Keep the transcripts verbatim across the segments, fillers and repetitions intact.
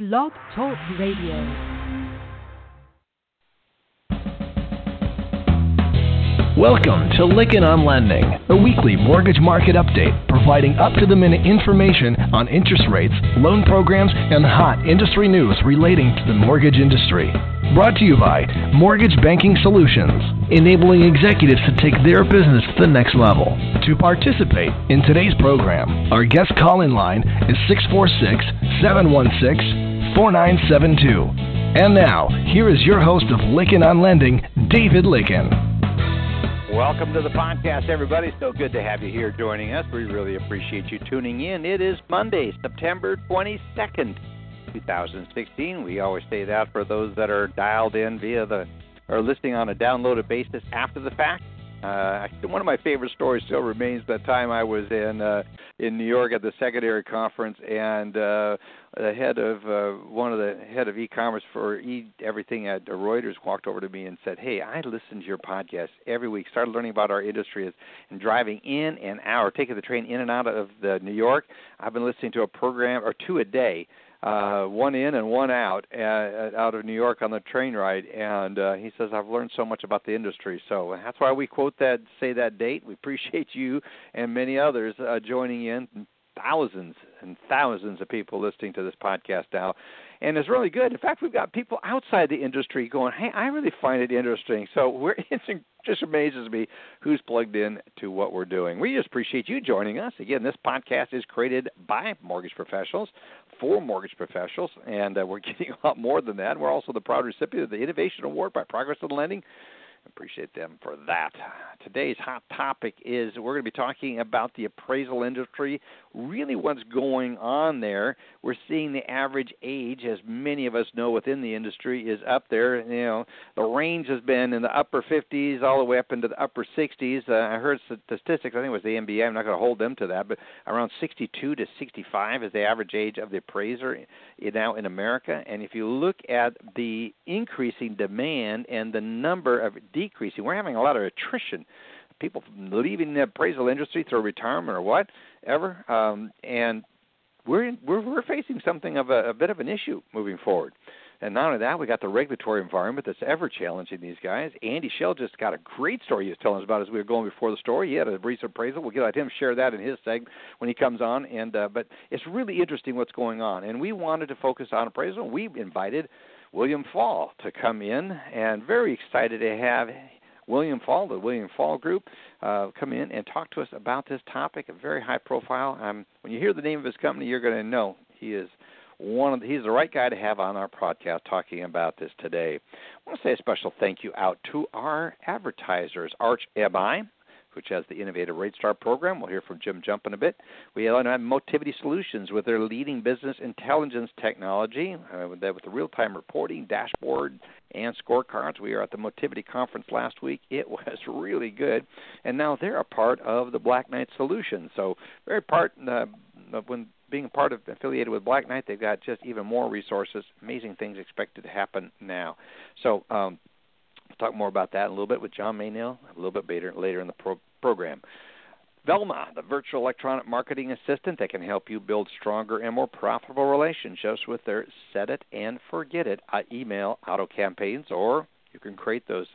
Blog Talk Radio. Welcome to Lykken on Lending, a weekly mortgage market update providing up-to-the-minute information on interest rates, loan programs, and hot industry news relating to the mortgage industry. Brought to you by Mortgage Banking Solutions, enabling executives to take their business to the next level. To participate in today's program, our guest call-in line is six four six, seven one six, four nine seven two. And now, here is your host of Lykken on Lending, David Lykken. Welcome to the podcast, everybody. So good to have you here joining us. We really appreciate you tuning in. It is Monday, September twenty-second, twenty sixteen. We always say that for those that are dialed in via the or listening on a downloaded basis after the fact. Uh, one of my favorite stories still remains the time I was in uh, in New York at the secondary conference, and uh, the head of uh, one of the head of e-commerce for e- everything at Reuters walked over to me and said, "Hey, I listen to your podcast every week. Started learning about our industry and driving in and out, or taking the train in and out of the New York. I've been listening to a program or two a day." Uh, one in and one out uh, out of New York on the train ride, and uh, he says, I've learned so much about the industry. So that's why we quote that, say that date. We appreciate you and many others uh, joining in. Thousands and thousands of people listening to this podcast now, and it's really good. In fact, we've got people outside the industry going, hey, I really find it interesting. So we're, it just amazes me who's plugged in to what we're doing. We just appreciate you joining us. Again, this podcast is created by mortgage professionals for mortgage professionals, and uh, we're getting a lot more than that. We're also the proud recipient of the Innovation Award by Progress in Lending. Appreciate them for that. Today's hot topic is we're going to be talking about the appraisal industry, really what's going on there. We're seeing the average age, as many of us know within the industry, is up there. You know, the range has been in the upper fifties all the way up into the upper sixties. Uh, I heard statistics, I think it was the M B A, I'm not going to hold them to that, but around sixty-two to sixty-five is the average age of the appraiser now in America. And if you look at the increasing demand and the number of decreasing, we're having a lot of attrition, people leaving the appraisal industry through retirement or whatever, um, and we're, in, we're we're facing something of a, a bit of an issue moving forward. And not only that, we got the regulatory environment that's ever challenging these guys. Andy Schell just got a great story he was telling us about as we were going before the story. He had a recent appraisal. We'll get him share that in his segment when he comes on. And uh, but it's really interesting what's going on. And we wanted to focus on appraisal. We invited William Fall to come in, and very excited to have William Fall, the William Fall Group, uh, come in and talk to us about this topic, a very high profile. Um, when you hear the name of his company, you're going to know he is one of the, he's the right guy to have on our podcast talking about this today. I want to say a special thank you out to our advertisers, Arch M I, which has the Innovative Rate Star program. We'll hear from Jim Jump in a bit. We have Motivity Solutions with their leading business intelligence technology, uh, with, that, with the real-time reporting, dashboard, and scorecards. We were at the Motivity Conference last week. It was really good. And now they're a part of the Black Knight Solution. So very part uh, when being a part of affiliated with Black Knight, they've got just even more resources, amazing things expected to happen now. So um, we'll talk more about that in a little bit with John Maynell a little bit later, later in the pro- program. Velma, the virtual electronic marketing assistant that can help you build stronger and more profitable relationships with their set it and forget it uh, email auto campaigns, or you can create those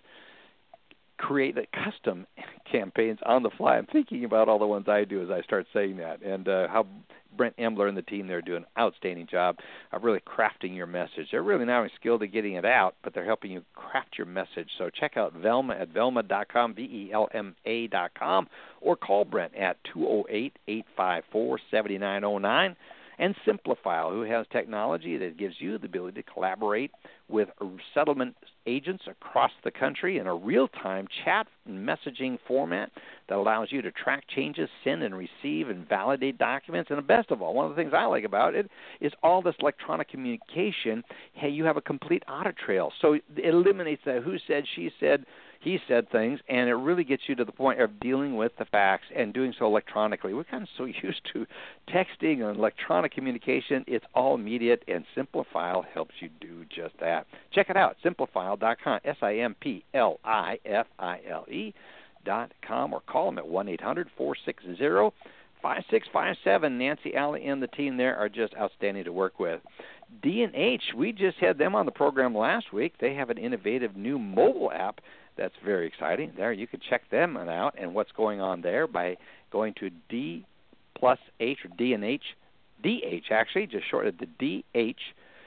create a custom campaigns on the fly. I'm thinking about all the ones I do as I start saying that, and uh, how Brent Embler and the team there do an outstanding job of really crafting your message. They're really not only skilled at getting it out, but they're helping you craft your message. So check out Velma at velma dot com, V E L M A dot com, or call Brent at two oh eight, eight five four, seven nine oh nine. And Simplifile, who has technology that gives you the ability to collaborate with settlement agents across the country in a real-time chat and messaging format that allows you to track changes, send and receive, and validate documents. And best of all, one of the things I like about it is all this electronic communication. Hey, you have a complete audit trail. So it eliminates that who said, she said, he said things, and it really gets you to the point of dealing with the facts and doing so electronically. We're kind of so used to texting and electronic communication. It's all immediate, and Simplifile helps you do just that. Check it out, simplifile dot com, S I M P L I F I L E dot com, or call them at one eight hundred, four six zero, five six five seven. Nancy, Allie, and the team there are just outstanding to work with. D and H, we just had them on the program last week. They have an innovative new mobile app that's very exciting. There, you can check them out and what's going on there by going to D plus H or D and H, D H actually, just shortened to D H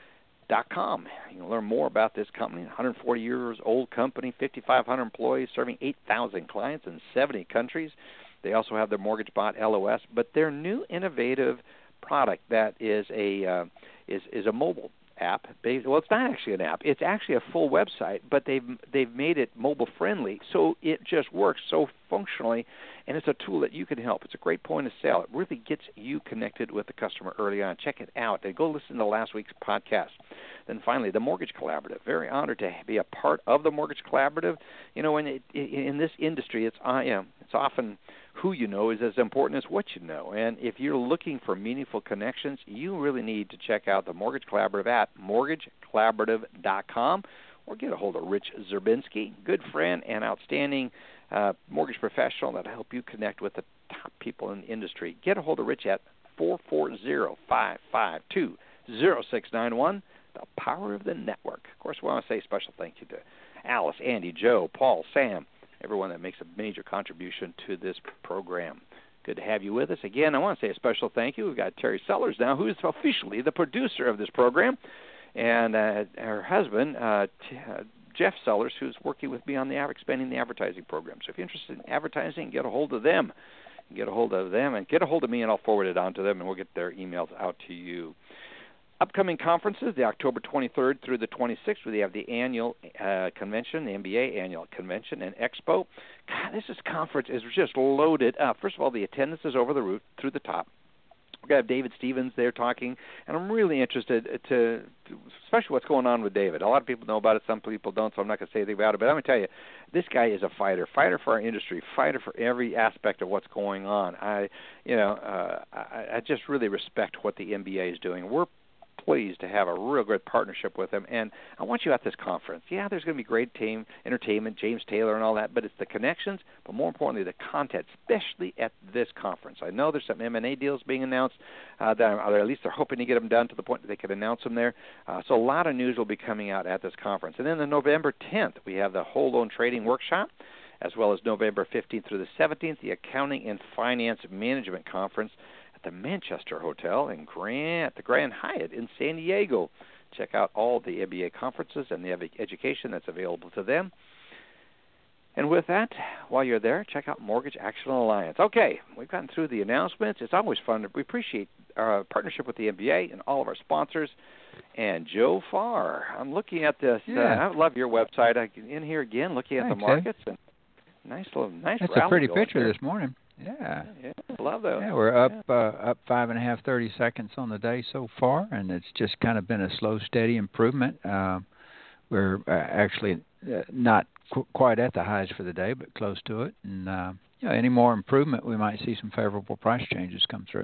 dot com. You can learn more about this company. one hundred forty years old company, fifty-five hundred employees, serving eight thousand clients in seventy countries. They also have their MortgageBot L O S, but their new innovative product that is a uh, is is a mobile app. Based, well, it's not actually an app. It's actually a full website, but they've they've made it mobile friendly, so it just works so functionally, and it's a tool that you can help. It's a great point of sale. It really gets you connected with the customer early on. Check it out and go listen to last week's podcast. Then finally, the Mortgage Collaborative. Very honored to be a part of the Mortgage Collaborative. You know, in it, in this industry, it's uh, you know, it's often who you know is as important as what you know. And if you're looking for meaningful connections, you really need to check out the Mortgage Collaborative at mortgage collaborative dot com or get a hold of Rich Zerbinski, good friend and outstanding uh, mortgage professional that'll help you connect with the top people in the industry. Get a hold of Rich at four four zero, five five two, zero six nine one, the power of the network. Of course, we want to say special thank you to Alice, Andy, Joe, Paul, Sam, everyone that makes a major contribution to this program. Good to have you with us. Again, I want to say a special thank you. We've got Terry Sellers now, who is officially the producer of this program, and uh, her husband, uh, T- uh, Jeff Sellers, who's working with me on the expanding the advertising program. So if you're interested in advertising, get a hold of them. Get a hold of them and get a hold of me, and I'll forward it on to them, and we'll get their emails out to you. Upcoming conferences, the October twenty-third through the twenty-sixth, we have the annual uh, convention, the M B A annual convention and expo. God, this is conference is just loaded up. First of all, the attendance is over the roof, through the top. We're going to have David Stevens there talking, and I'm really interested to, to, especially what's going on with David. A lot of people know about it, some people don't, so I'm not going to say anything about it. But I'm going to tell you, this guy is a fighter, fighter for our industry, fighter for every aspect of what's going on. I, you know, uh, I, I just really respect what the M B A is doing. We're pleased to have a real good partnership with them, and I want you at this conference. Yeah, there's going to be great team entertainment, James Taylor and all that, but it's the connections, but more importantly, the content, especially at this conference. I know there's some M and A deals being announced, uh, that, or at least they're hoping to get them done to the point that they can announce them there. Uh, so a lot of news will be coming out at this conference. And then on November tenth, we have the Whole Loan Trading Workshop, as well as November fifteenth through the seventeenth, the Accounting and Finance Management Conference the Manchester Hotel in Grand, at the Grand Hyatt in San Diego. Check out all the M B A conferences and the education that's available to them. And with that, while you're there, check out Mortgage Action Alliance. Okay, we've gotten through the announcements. It's always fun. We appreciate our partnership with the M B A and all of our sponsors. And Joe Farr, I'm looking at this. Yeah. Uh, I love your website. I in here again, looking at Thanks, the markets. And nice little, nice. That's a pretty picture there. this morning. Yeah. Yeah, love those. Yeah, we're up yeah. uh, up five and a half, thirty seconds on the day so far, and it's just kind of been a slow, steady improvement. Uh, we're uh, actually uh, not qu- quite at the highs for the day, but close to it. And uh, you know, any more improvement, we might see some favorable price changes come through.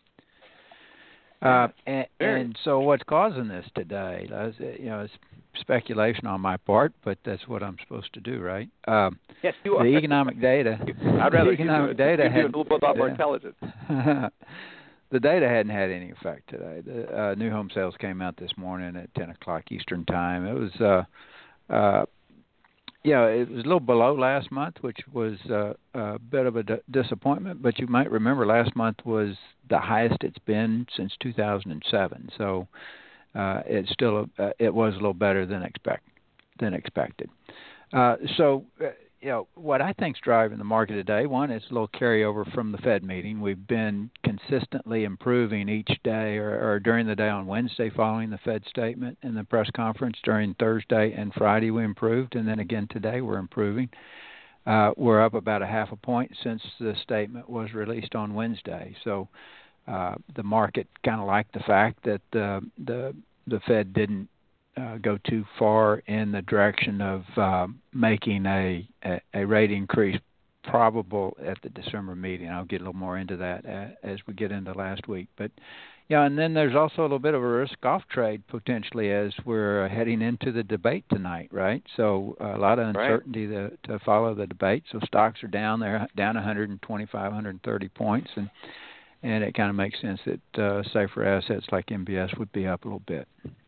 Uh, and, and so, what's causing this today? You know, it's speculation on my part, but that's what I'm supposed to do, right? Um, yes, you are. The economic data. I'd rather the economic you do it. data you had, do it a little bit more yeah. intelligent. The data hadn't had any effect today. The uh, new home sales came out this morning at ten o'clock Eastern time. It was, uh, uh, yeah, it was a little below last month, which was uh, a bit of a d- disappointment. But you might remember last month was the highest it's been since two thousand seven. So uh, it's still a, uh, it was a little better than expect than expected. Uh, so. Uh, You know, what I think is driving the market today, one, is a little carryover from the Fed meeting. We've been consistently improving each day or, or during the day on Wednesday following the Fed statement and the press conference. During Thursday and Friday we improved, and then again today we're improving. Uh, we're up about a half a point since the statement was released on Wednesday. So uh, the market kind of liked the fact that uh, the the Fed didn't Uh, go too far in the direction of uh, making a, a, a rate increase probable at the December meeting. I'll get a little more into that uh, as we get into last week. But, yeah, and then there's also a little bit of a risk-off trade potentially as we're heading into the debate tonight, right? So uh, a lot of uncertainty right. to, to follow the debate. So stocks are down there, down one hundred twenty-five, one hundred thirty points. And and it kind of makes sense that uh, safer assets like M B S would be up a little bit.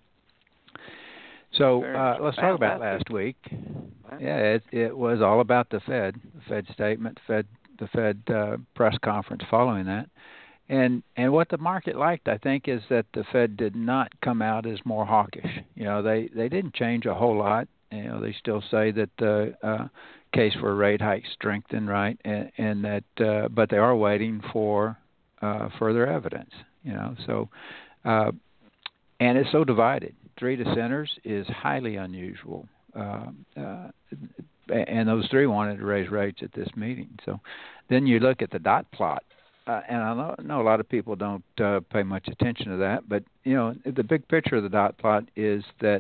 So uh, let's talk about last week. Yeah, it, it was all about the Fed, the Fed statement, Fed, the Fed uh, press conference following that. And and what the market liked, I think, is that the Fed did not come out as more hawkish. You know, they, they didn't change a whole lot. You know, they still say that the uh, case for a rate hike strengthened, right, and, and that, uh, but they are waiting for uh, further evidence. You know, so uh, and it's so divided. Three dissenters is highly unusual, uh, uh, and those three wanted to raise rates at this meeting. So then you look at the dot plot. Uh, and I know, know a lot of people don't uh, pay much attention to that, but you know the big picture of the dot plot is that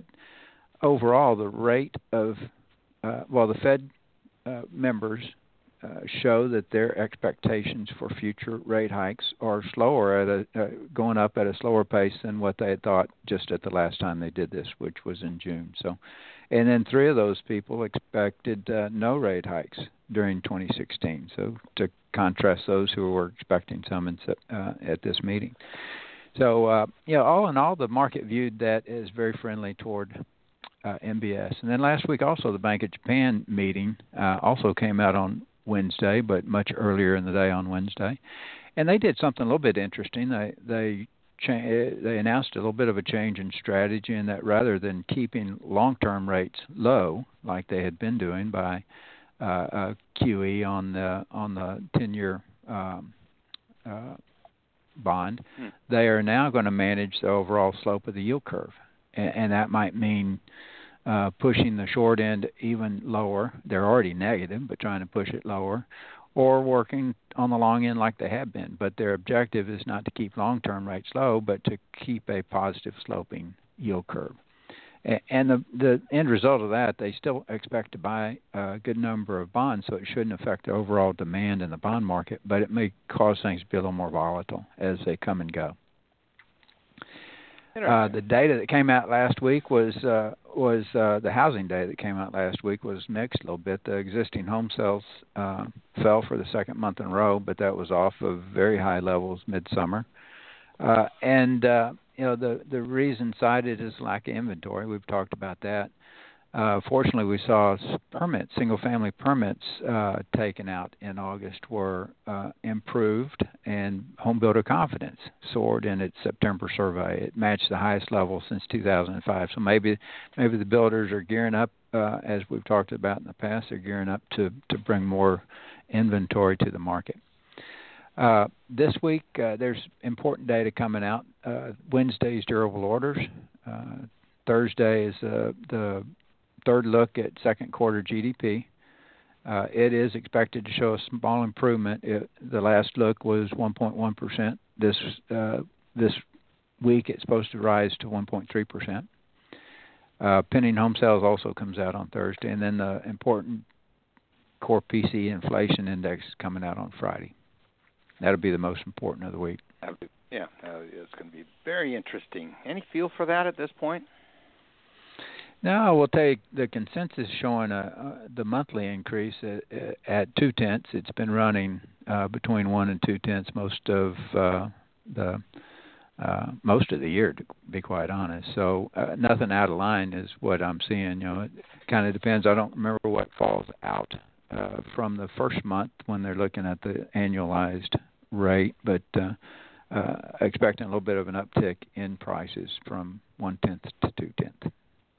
overall the rate of uh, well the Fed uh, members uh, show that their expectations for future rate hikes are slower at a uh, going up at a slower pace than what they had thought just at the last time they did this, which was in June. So, and then three of those people expected uh, no rate hikes during twenty sixteen. So to contrast those who were expecting some in, uh, at this meeting. So, uh, you know, all in all, the market viewed that as very friendly toward uh, M B S. And then last week also the Bank of Japan meeting uh, also came out on Wednesday, but much earlier in the day on Wednesday. And they did something a little bit interesting. They they cha- they announced a little bit of a change in strategy in that rather than keeping long-term rates low like they had been doing by Uh, uh, Q E on the on the ten-year um, uh, bond, hmm. they are now going to manage the overall slope of the yield curve, and, and that might mean uh, pushing the short end even lower. They're already negative, but trying to push it lower, or working on the long end like they have been. But their objective is not to keep long-term rates low, but to keep a positive sloping yield curve. And the, the end result of that, they still expect to buy a good number of bonds, so it shouldn't affect the overall demand in the bond market, but it may cause things to be a little more volatile as they come and go. Uh, the data that came out last week was uh, was uh, the housing data that came out last week was mixed a little bit. The existing home sales uh, fell for the second month in a row, but that was off of very high levels midsummer. Uh, and uh, you know, the, the reason cited is lack of inventory. We've talked about that. Uh, fortunately, we saw permits, single-family permits uh, taken out in August were uh, improved, and home builder confidence soared in its September survey. It matched the highest level since two thousand five. So maybe maybe the builders are gearing up, uh, as we've talked about in the past, they're gearing up to, to bring more inventory to the market. Uh, this week, uh, there's important data coming out. Uh, Wednesday's durable orders. Uh, Thursday is uh, the third look at second quarter G D P. Uh, it is expected to show a small improvement. It, the last look was one point one percent. This uh, this week, it's supposed to rise to one point three percent. Uh, pending home sales also comes out on Thursday, and then the important core P C E inflation index is coming out on Friday. That'll be the most important of the week. Yeah, uh, it's going to be very interesting. Any feel for that at this point? No, we'll take the consensus showing a, uh, the monthly increase at, at two tenths. It's been running uh, between one and two tenths most of uh, the uh, most of the year, to be quite honest. So uh, nothing out of line is what I'm seeing. You know, it kind of depends. I don't remember what falls out uh, from the first month when they're looking at the annualized rate, but uh, uh, expecting a little bit of an uptick in prices from one tenth to two tenths.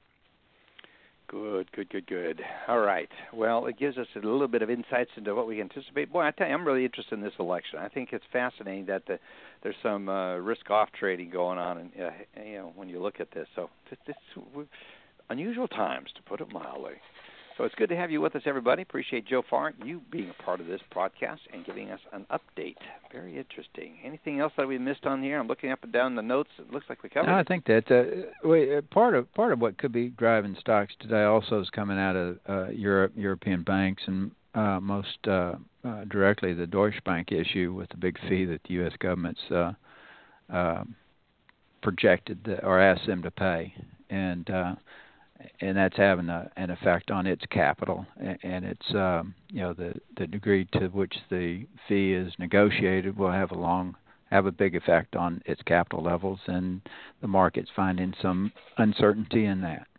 Good, good, good, good. All right. Well, it gives us a little bit of insights into what we anticipate. Boy, I tell you, I'm really interested in this election. I think it's fascinating that the, there's some uh, risk-off trading going on, and uh, you know, when you look at this. So this, this unusual times, to put it mildly. So it's good to have you with us, everybody. Appreciate Joe Farr, you being a part of this podcast and giving us an update. Very interesting. Anything else that we missed on here? I'm looking up and down the notes. It looks like we covered. No, I think that uh, we, part of part of what could be driving stocks today also is coming out of uh, Europe, European banks, and uh, most uh, uh, directly the Deutsche Bank issue with the big fee that the U S government's uh, uh, projected the, or asked them to pay, and uh, and that's having a, an effect on its capital, and, and it's um, you know the, the degree to which the fee is negotiated will have a long have a big effect on its capital levels, and the market's finding some uncertainty in that.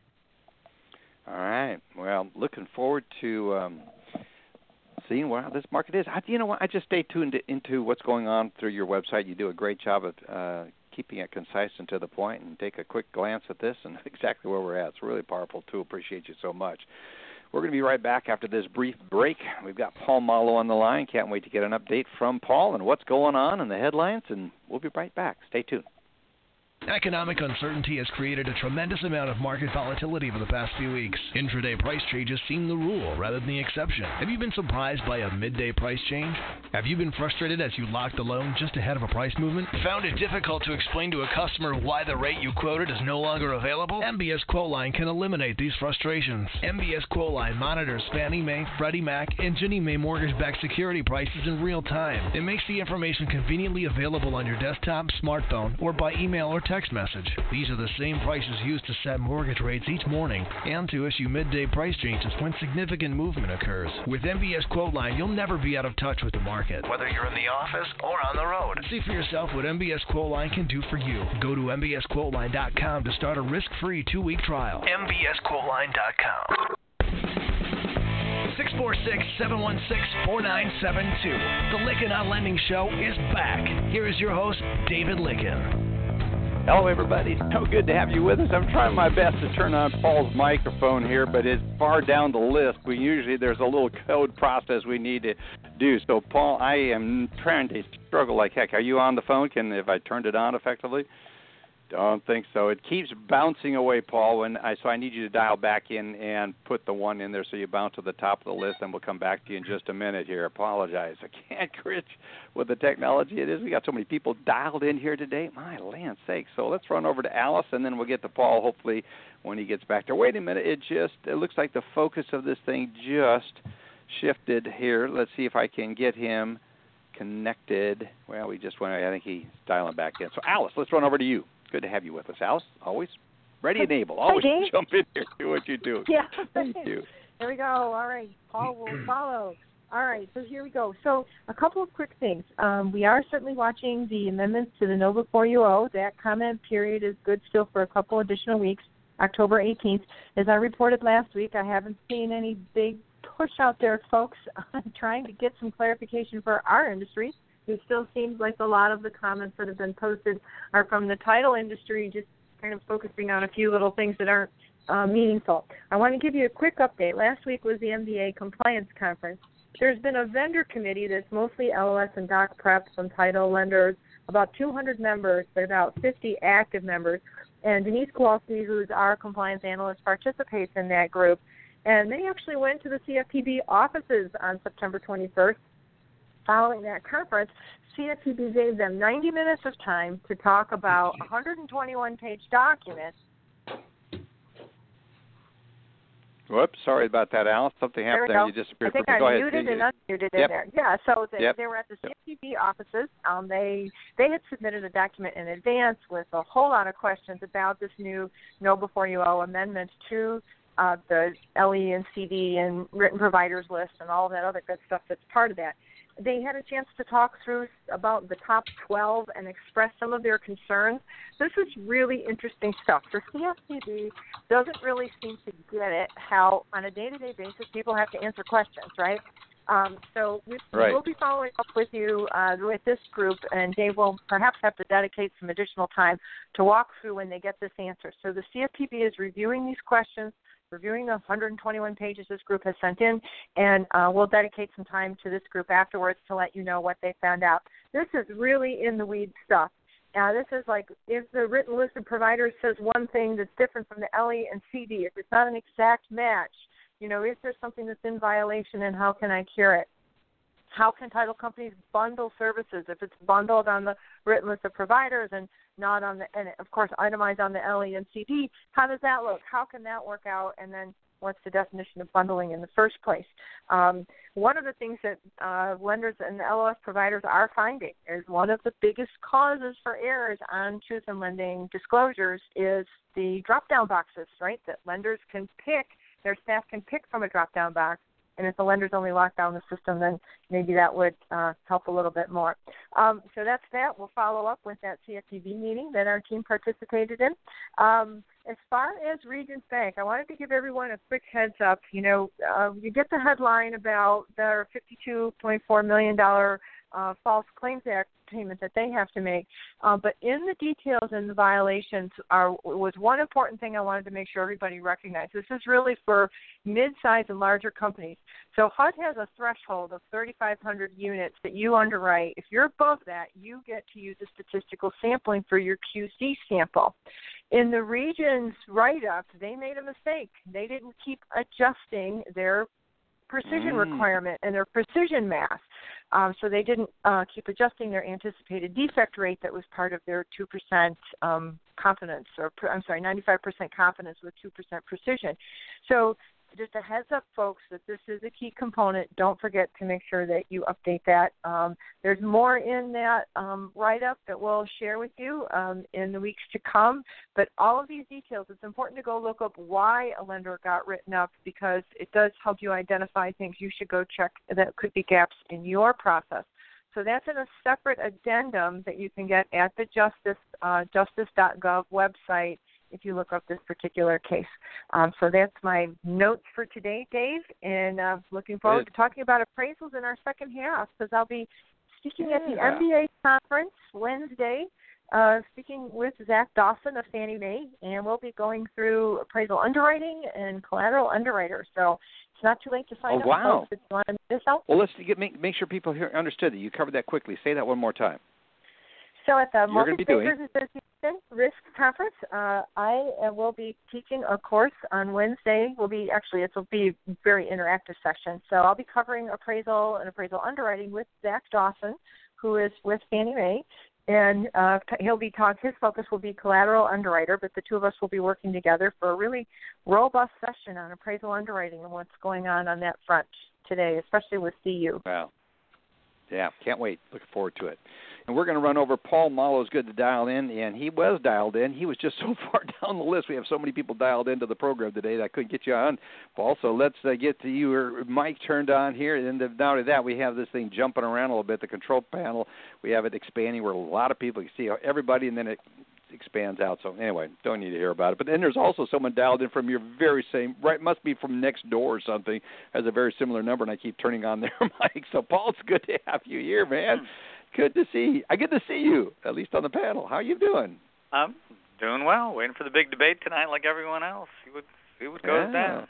All right. Well, looking forward to um, seeing what this market is. I, you know what? I just stay tuned into what's going on through your website. You do a great job of uh, keeping it concise and to the point, and take a quick glance at this and exactly where we're at. It's really powerful, too. Appreciate you so much. We're going to be right back after this brief break. We've got Paul Malo on the line. Can't wait to get an update from Paul and what's going on in the headlines, and we'll be right back. Stay tuned. Economic uncertainty has created a tremendous amount of market volatility over the past few weeks. Intraday price changes seem the rule rather than the exception. Have you been surprised by a midday price change? Have you been frustrated as you locked a loan just ahead of a price movement? Found it difficult to explain to a customer why the rate you quoted is no longer available? M B S QuoteLine can eliminate these frustrations. M B S QuoteLine monitors Fannie Mae, Freddie Mac, and Ginnie Mae mortgage-backed security prices in real time. It makes the information conveniently available on your desktop, smartphone, or by email or text message. These are the same prices used to set mortgage rates each morning and to issue midday price changes when significant movement occurs. With M B S QuoteLine, you'll never be out of touch with the market, whether you're in the office or on the road. See for yourself what M B S QuoteLine can do for you. Go to M B S Quote Line dot com to start a risk-free two-week trial. M B S Quote Line dot com. six four six, seven one six, four nine seven two. The Lykken on Lending Show is back. Here is your host, David Lykken. Hello, everybody. So good to have you with us. I'm trying my best to turn on Paul's microphone here, but it's far down the list. We usually, there's a little code process we need to do. So, Paul, I am trying to struggle like heck. Are you on the phone? Can, if I turned it on effectively? Don't think so. It keeps bouncing away, Paul, and I, so I need you to dial back in and put the one in there so you bounce to the top of the list, and we'll come back to you in just a minute here. Apologize. I can't grit with the technology it is. We got so many people dialed in here today. My land's sake. So let's run over to Alice, and then we'll get to Paul hopefully when he gets back there. Wait a minute. It just it looks like the focus of this thing just shifted here. Let's see if I can get him connected. Well, we just went. I think he's dialing back in. So, Alice, let's run over to you. Good to have you with us, Alice. Always ready and able. Always Hi, jump in here, do what you do. Yeah. Thank you. There we go. All right. Paul will follow. All right. So here we go. So a couple of quick things. Um, we are certainly watching the amendments to the Know Before You Owe. That comment period is good still for a couple additional weeks, October eighteenth. As I reported last week, I haven't seen any big push out there, folks, on trying to get some clarification for our industry. It still seems like a lot of the comments that have been posted are from the title industry, just kind of focusing on a few little things that aren't uh, meaningful. I want to give you a quick update. Last week was the M B A Compliance Conference. There's been a vendor committee that's mostly L O S and Doc Prep, some title lenders, about two hundred members, but about fifty active members. And Denise Kowalski, who's our compliance analyst, participates in that group. And they actually went to the C F P B offices on September twenty-first. Following that conference, C F P B gave them ninety minutes of time to talk about a one hundred twenty-one page document. Whoops, sorry about that, Alice. Something happened there. there. You disappeared. I think Go I ahead. muted and unmuted yep. in there. Yeah, so they, yep. they were at the C F P B offices. Um, they they had submitted a document in advance with a whole lot of questions about this new Know Before You Owe amendment to uh, the L E and C D and written providers list and all of that other good stuff that's part of that. They had a chance to talk through about the top twelve and express some of their concerns. This is really interesting stuff. The C F P B doesn't really seem to get it, how on a day-to-day basis people have to answer questions, right? Um, so we, right. we'll be following up with you uh, with this group, and Dave will perhaps have to dedicate some additional time to walk through when they get this answer. So the C F P B is reviewing these questions, reviewing the one hundred twenty-one pages this group has sent in, and uh, we'll dedicate some time to this group afterwards to let you know what they found out. This is really in the weeds stuff. Uh, this is like if the written list of providers says one thing that's different from the L E and C D, if it's not an exact match, you know, is there something that's in violation and how can I cure it? How can title companies bundle services if it's bundled on the written list of providers and not on the, and of course itemized on the L E and C D? How does that look? How can that work out? And then what's the definition of bundling in the first place? Um, one of the things that uh, lenders and L O S providers are finding is one of the biggest causes for errors on truth in lending disclosures is the drop-down boxes, right, that lenders can pick, their staff can pick from a drop-down box And if the lenders only lock down the system, then maybe that would uh, help a little bit more. Um, so that's that. We'll follow up with that C F P B meeting that our team participated in. Um, as far as Regions Bank, I wanted to give everyone a quick heads up. You know, uh, you get the headline about their fifty-two point four million dollars uh, False Claims Act payment that they have to make. Uh, but in the details and the violations are was one important thing I wanted to make sure everybody recognized. This is really for mid-sized and larger companies. So H U D has a threshold of thirty-five hundred units that you underwrite. If you're above that, you get to use a statistical sampling for your Q C sample. In the Regions write-up, they made a mistake. They didn't keep adjusting their precision mm. requirement and their precision math. Um, so they didn't uh, keep adjusting their anticipated defect rate that was part of their two percent um, confidence, or I'm sorry, ninety-five percent confidence with two percent precision. So just a heads up, folks, that this is a key component. Don't forget to make sure that you update that. Um, there's more in that um, write-up that we'll share with you um, in the weeks to come. But all of these details, it's important to go look up why a lender got written up, because it does help you identify things you should go check that could be gaps in your process. So that's in a separate addendum that you can get at the justice, uh, justice dot gov website if you look up this particular case. Um, so that's my notes for today, Dave, and uh, looking forward Good. to talking about appraisals in our second half, because I'll be speaking yeah. at the M B A conference Wednesday, uh, speaking with Zach Dawson of Fannie Mae, and we'll be going through appraisal underwriting and collateral underwriter. So it's not too late to sign oh, up, wow. folks, if you want to miss out. Well, let's get, make, make sure people here understood that. You covered that quickly. Say that one more time. So at the You're Mortgage doing... Bankers Association Risk Conference, uh, I uh, will be teaching a course on Wednesday. Will be actually it will be a very interactive session. So I'll be covering appraisal and appraisal underwriting with Zach Dawson, who is with Fannie Mae, and uh, he'll be talk. His focus will be collateral underwriter, but the two of us will be working together for a really robust session on appraisal underwriting and what's going on on that front today, especially with C U. Wow. Yeah, can't wait. Looking forward to it. And we're going to run over. Paul Mallow is good to dial in, and he was dialed in. He was just so far down the list. We have so many people dialed into the program today that I couldn't get you on, Paul. So let's uh, get to you. Your mic turned on here. And then not only that, we have this thing jumping around a little bit, the control panel. We have it expanding where a lot of people can see everybody, and then it expands out. So anyway, don't need to hear about it. But then there's also someone dialed in from your very same, right, must be from next door or something, has a very similar number, and I keep turning on their mic. So, Paul, it's good to have you here, man. Good to see you. I get to see you, at least on the panel. How are you doing? I'm doing well. Waiting for the big debate tonight like everyone else. See what, see what goes yeah. down.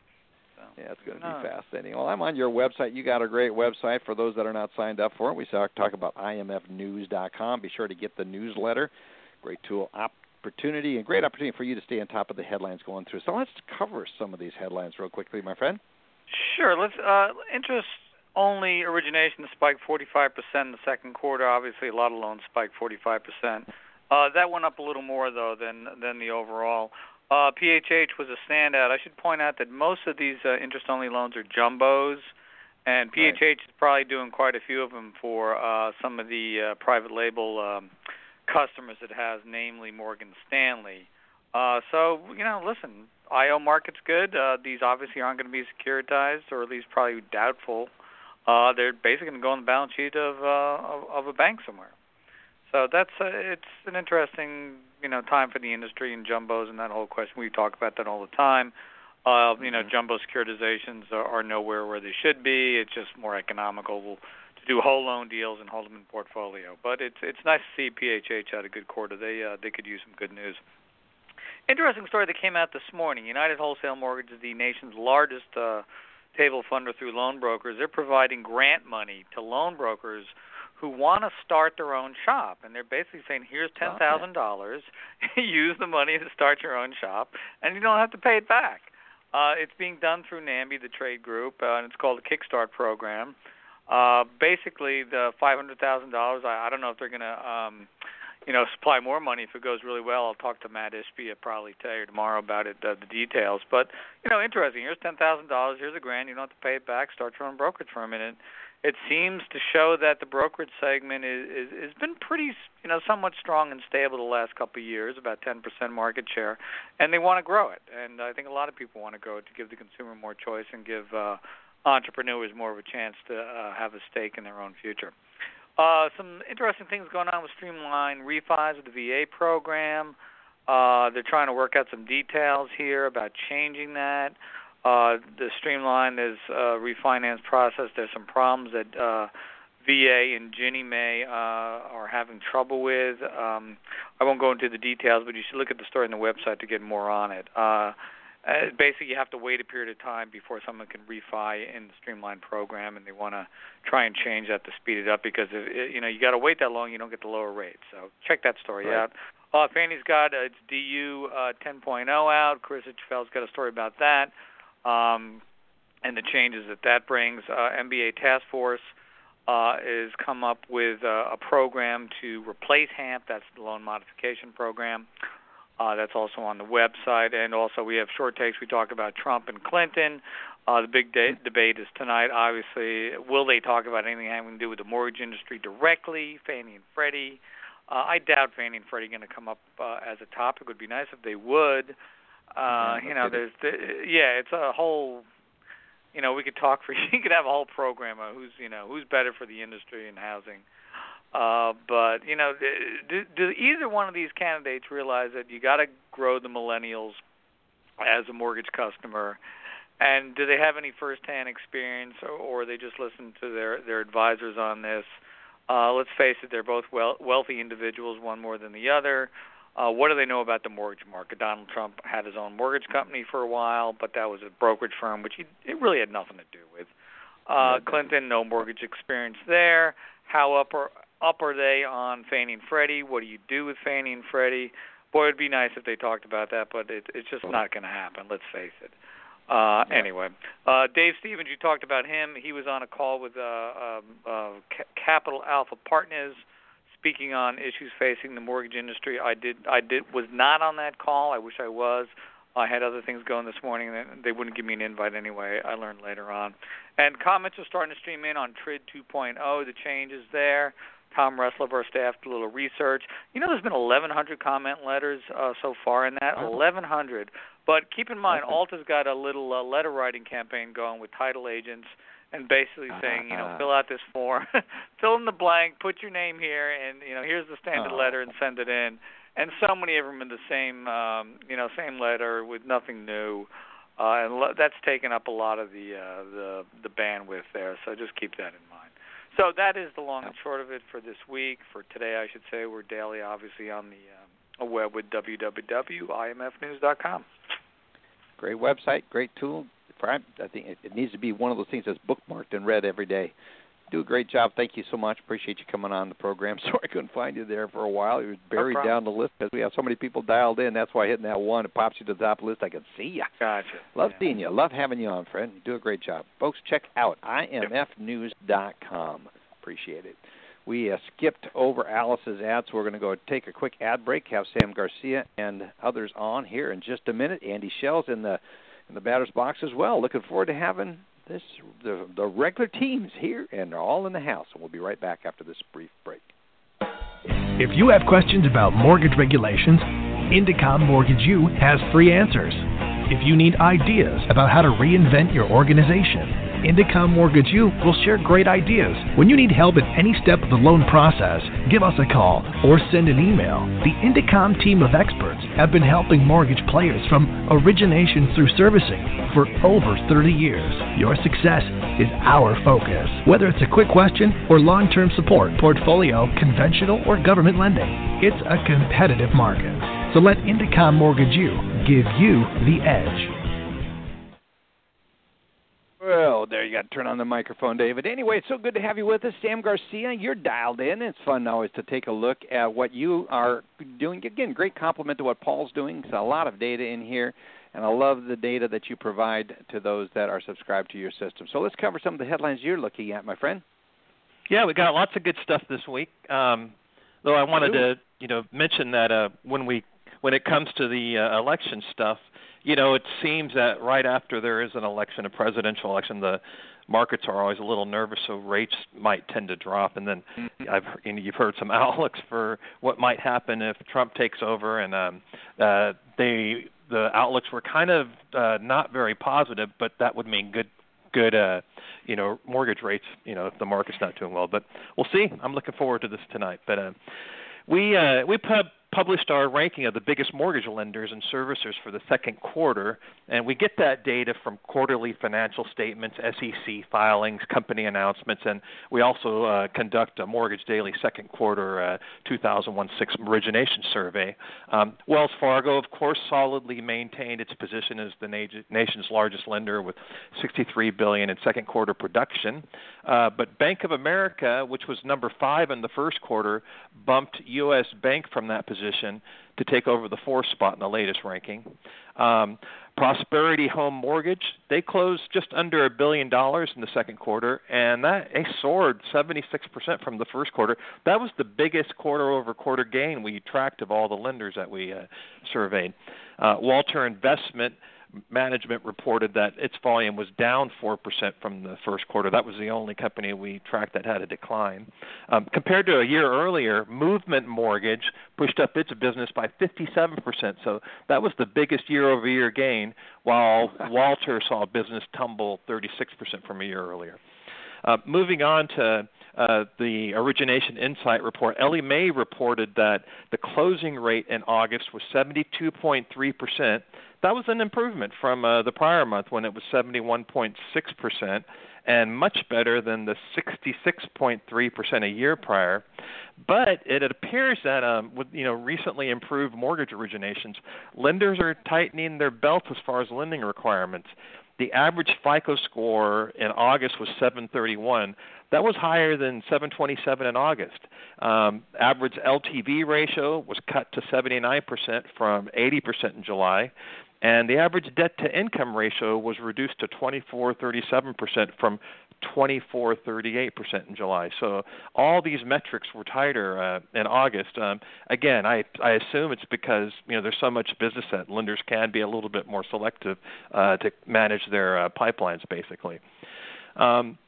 So, yeah, it's going to no. be fascinating. Well, I'm on your website. You got a great website for those that are not signed up for it. We talk, talk about I M F news dot com. Be sure to get the newsletter. Great tool, opportunity, and great opportunity for you to stay on top of the headlines going through. So let's cover some of these headlines real quickly, my friend. Sure. Let's uh, interest only origination spiked forty-five percent in the second quarter. Obviously, a lot of loans spiked forty-five percent. Uh, that went up a little more, though, than than the overall. Uh, P H H was a standout. I should point out that most of these uh, interest-only loans are jumbos, and P H H right. is probably doing quite a few of them for uh, some of the uh, private label um, customers it has, namely Morgan Stanley. Uh, so, you know, listen, I O market's good. Uh, these obviously aren't going to be securitized, or at least probably doubtful. Uh, they're basically going to go on the balance sheet of, uh, of of a bank somewhere. So that's uh, it's an interesting, you know, time for the industry and jumbos and that whole question. We talk about that all the time. Uh, you know, jumbo securitizations are, are nowhere where they should be. It's just more economical to do whole loan deals and hold them in portfolio. But it's it's nice to see P H H had a good quarter. They uh, they could use some good news. Interesting story that came out this morning. United Wholesale Mortgage is the nation's largest uh, table funder through loan brokers. They're providing grant money to loan brokers who want to start their own shop. And they're basically saying, here's ten thousand dollars. Use the money to start your own shop, and you don't have to pay it back. Uh, it's being done through NAMBI, the trade group, uh, and it's called the Kickstart program. Uh, basically, the five hundred thousand dollars, I, I don't know if they're going to um, you know, supply more money if it goes really well. I'll talk to Matt Ishby probably today or tomorrow about it, uh, the details. But, you know, interesting. Here's ten thousand dollars. Here's a grand. You don't have to pay it back. Start your own brokerage firm. And it, it seems to show that the brokerage segment is, is, has been pretty, you know, somewhat strong and stable the last couple of years, about ten percent market share. And they want to grow it. And I think a lot of people want to grow it to give the consumer more choice and give uh, entrepreneurs more of a chance to uh, have a stake in their own future. Uh, some interesting things going on with Streamline refis with the V A program. Uh, they're trying to work out some details here about changing that. Uh, the Streamline, there's a refinance process. There's some problems that uh, V A and Ginnie Mae uh, are having trouble with. Um, I won't go into the details, but you should look at the story on the website to get more on it. Uh, Uh, basically, you have to wait a period of time before someone can refi in the Streamline program, and they want to try and change that to speed it up because if, you know you got to wait that long, you don't get the lower rates. So check that story right. out. Uh, Fannie's got uh, its D U uh, ten point oh out. Chris Hitchfeld's got a story about that um, and the changes that that brings. Uh, M B A Task Force uh, is come up with uh, a program to replace HAMP. That's the loan modification program. Uh, that's also on the website. And also we have short takes. We talk about Trump and Clinton. Uh, the big de- debate is tonight, obviously, will they talk about anything having to do with the mortgage industry directly, Fannie and Freddie? Uh, I doubt Fannie and Freddie are going to come up uh, as a topic. It would be nice if they would. Uh, yeah, you know, there's, the, yeah, it's a whole, you know, we could talk for, you could have a whole program of who's, you know, who's better for the industry and housing. Uh, but, you know, do, do either one of these candidates realize that you got to grow the millennials as a mortgage customer? And do they have any firsthand experience, or, or they just listen to their, their advisors on this? Uh, let's face it, they're both well, wealthy individuals, one more than the other. Uh, what do they know about the mortgage market? Donald Trump had his own mortgage company for a while, but that was a brokerage firm, which he, it really had nothing to do with. Uh, Clinton, no mortgage experience there. How up are, up are they on Fannie and Freddie? What do you do with Fannie and Freddie? Boy, it would be nice if they talked about that, but it, it's just not going to happen, let's face it. Uh, yeah. Anyway, uh, Dave Stevens, you talked about him. He was on a call with uh, um, uh, Capital Alpha Partners, speaking on issues facing the mortgage industry. I did, I did, was not on that call. I wish I was. I had other things going this morning, and they wouldn't give me an invite anyway. I learned later on. And comments are starting to stream in on T R I D two point oh, the changes there. Tom Ressler of our staff did a little research. You know, there's been eleven hundred comment letters uh, so far in that, oh. eleven hundred. But keep in mind, Alta's got a little uh, letter writing campaign going with title agents and basically saying, you know, fill out this form, fill in the blank, put your name here, and, you know, here's the standard oh. letter and send it in. And so many of them in the same, um, you know, same letter with nothing new. Uh, and lo- that's taken up a lot of the, uh, the the bandwidth there, so just keep that in mind. So that is the long and short of it for this week. For today, I should say, we're daily, obviously, on the um, web with w w w dot i m f news dot com. Great website, great tool. I think it needs to be one of those things that's bookmarked and read every day. You do a great job. Thank you so much. Appreciate you coming on the program. Sorry I couldn't find you there for a while. You was buried no down the list because we have so many people dialed in. That's why hitting that one, it pops you to the top of the list. I can see you. Gotcha. Love yeah. seeing you. Love having you on, friend. You do a great job. Folks, check out i m f news dot com. Appreciate it. We uh, skipped over Alice's ad, so we're going to go take a quick ad break, have Sam Garcia and others on here in just a minute. Andy Schell's in the in the batter's box as well. Looking forward to having this the, the regular teams here, and they're all in the house. And we'll be right back after this brief break. If you have questions about mortgage regulations, Indicom Mortgage U has free answers. If you need ideas about how to reinvent your organization, Indicom Mortgage U will share great ideas. When you need help at any step of the loan process, give us a call or send an email. The Indicom team of experts have been helping mortgage players from origination through servicing for over thirty years. Your success is our focus. Whether it's a quick question or long-term support, portfolio, conventional, or government lending, it's a competitive market. So let Indicom Mortgage U give you the edge. Well, there you got to turn on the microphone, David. Anyway, it's so good to have you with us. Sam Garcia, you're dialed in. It's fun always to take a look at what you are doing. Again, great compliment to what Paul's doing. There's a lot of data in here, and I love the data that you provide to those that are subscribed to your system. So let's cover some of the headlines you're looking at, my friend. Yeah, we got lots of good stuff this week. Um, though I wanted Ooh. to, you know, mention that uh, when we when it comes to the uh, election stuff, you know, it seems that right after there is an election, a presidential election, the markets are always a little nervous, so rates might tend to drop. And then mm-hmm. I've you know, you've heard some outlooks for what might happen if Trump takes over, and um, uh, they the outlooks were kind of uh, not very positive, but that would mean good good, uh, you know, mortgage rates, you know, if the market's not doing well. But we'll see. I'm looking forward to this tonight. But uh, we uh, we pub- published our ranking of the biggest mortgage lenders and servicers for the second quarter, and we get that data from quarterly financial statements, S E C filings, company announcements, and we also uh, conduct a Mortgage Daily second quarter uh, two thousand sixteen origination survey. Um, Wells Fargo, of course, solidly maintained its position as the na- nation's largest lender with sixty-three billion dollars in second quarter production. Uh, but Bank of America, which was number five in the first quarter, bumped U S Bank from that position to take over the fourth spot in the latest ranking. Um, Prosperity Home Mortgage, they closed just under a billion dollars in the second quarter, and that they soared seventy-six percent from the first quarter. That was the biggest quarter-over-quarter gain we tracked of all the lenders that we uh, surveyed. Uh, Walter Investment Management reported that its volume was down four percent from the first quarter. That was the only company we tracked that had a decline. Um, compared to a year earlier, Movement Mortgage pushed up its business by fifty-seven percent, so that was the biggest year-over-year gain, while Walter saw business tumble thirty-six percent from a year earlier. Uh, moving on to uh, the Origination Insight report, Ellie Mae reported that the closing rate in August was seventy-two point three percent. That was an improvement from uh, the prior month when it was seventy-one point six percent, and much better than the sixty-six point three percent a year prior. But it appears that um, with you know recently improved mortgage originations, lenders are tightening their belts as far as lending requirements. The average FICO score in August was seven thirty-one. That was higher than seven twenty-seven in August. Um, average L T V ratio was cut to seventy-nine percent from eighty percent in July. And the average debt-to-income ratio was reduced to twenty-four thirty-seven percent from twenty-four thirty-eight percent in July. So all these metrics were tighter uh, in August. Um, again, I I assume it's because you know there's so much business that lenders can be a little bit more selective uh, to manage their uh, pipelines, basically. Um,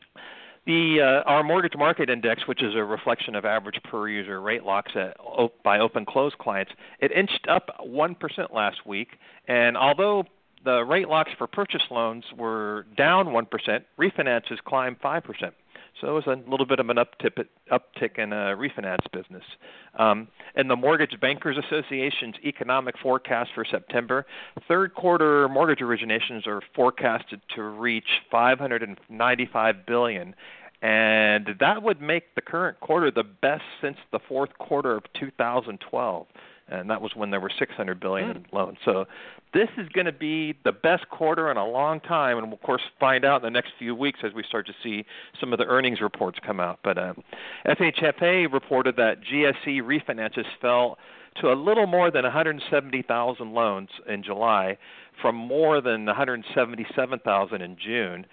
The uh, our mortgage market index, which is a reflection of average per user rate locks at, by open close clients, it inched up one percent last week. And although the rate locks for purchase loans were down one percent, refinances climbed five percent. So it was a little bit of an uptick, uptick in a refinance business. Um, and the Mortgage Bankers Association's economic forecast for September, third quarter mortgage originations are forecasted to reach five hundred ninety-five billion dollars. And that would make the current quarter the best since the fourth quarter of two thousand twelve. And that was when there were six hundred billion dollars in loans. So this is going to be the best quarter in a long time, and we'll, of course, find out in the next few weeks as we start to see some of the earnings reports come out. But uh, F H F A reported that G S E refinances fell to a little more than one hundred seventy thousand loans in July from more than one hundred seventy-seven thousand in June.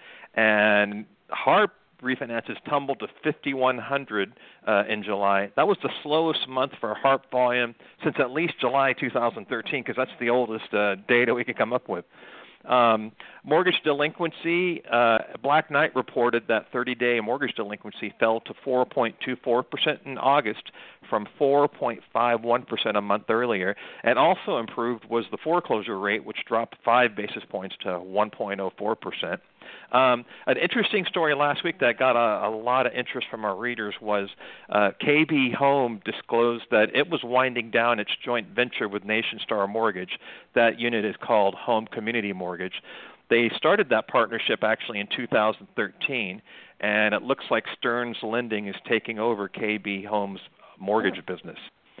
And HARP refinances tumbled to fifty-one hundred uh, in July. That was the slowest month for HARP volume since at least July two thousand thirteen, because that's the oldest uh, data we can come up with. Um, mortgage delinquency, uh, Black Knight reported that thirty-day mortgage delinquency fell to four point two four percent in August from four point five one percent a month earlier. And also improved was the foreclosure rate, which dropped five basis points to one point oh four percent. Um, an interesting story last week that got a, a lot of interest from our readers was uh, K B Home disclosed that it was winding down its joint venture with NationStar Mortgage. That unit is called Home Community Mortgage. They started that partnership actually in two thousand thirteen, and it looks like Stearns Lending is taking over K B Home's mortgage business.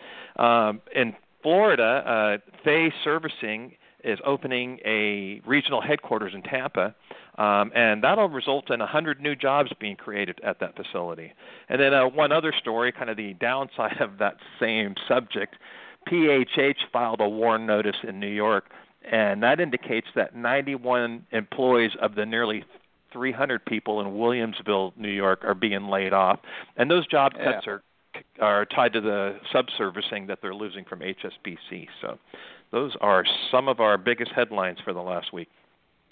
Um, in Florida, uh, Fay Servicing is opening a regional headquarters in Tampa, um, and that'll result in one hundred new jobs being created at that facility. And then uh, one other story, kind of the downside of that same subject, P H H filed a warn notice in New York, and that indicates that ninety-one employees of the nearly three hundred people in Williamsville, New York, are being laid off. And those job yeah. cuts are are tied to the subservicing that they're losing from H S B C. So those are some of our biggest headlines for the last week.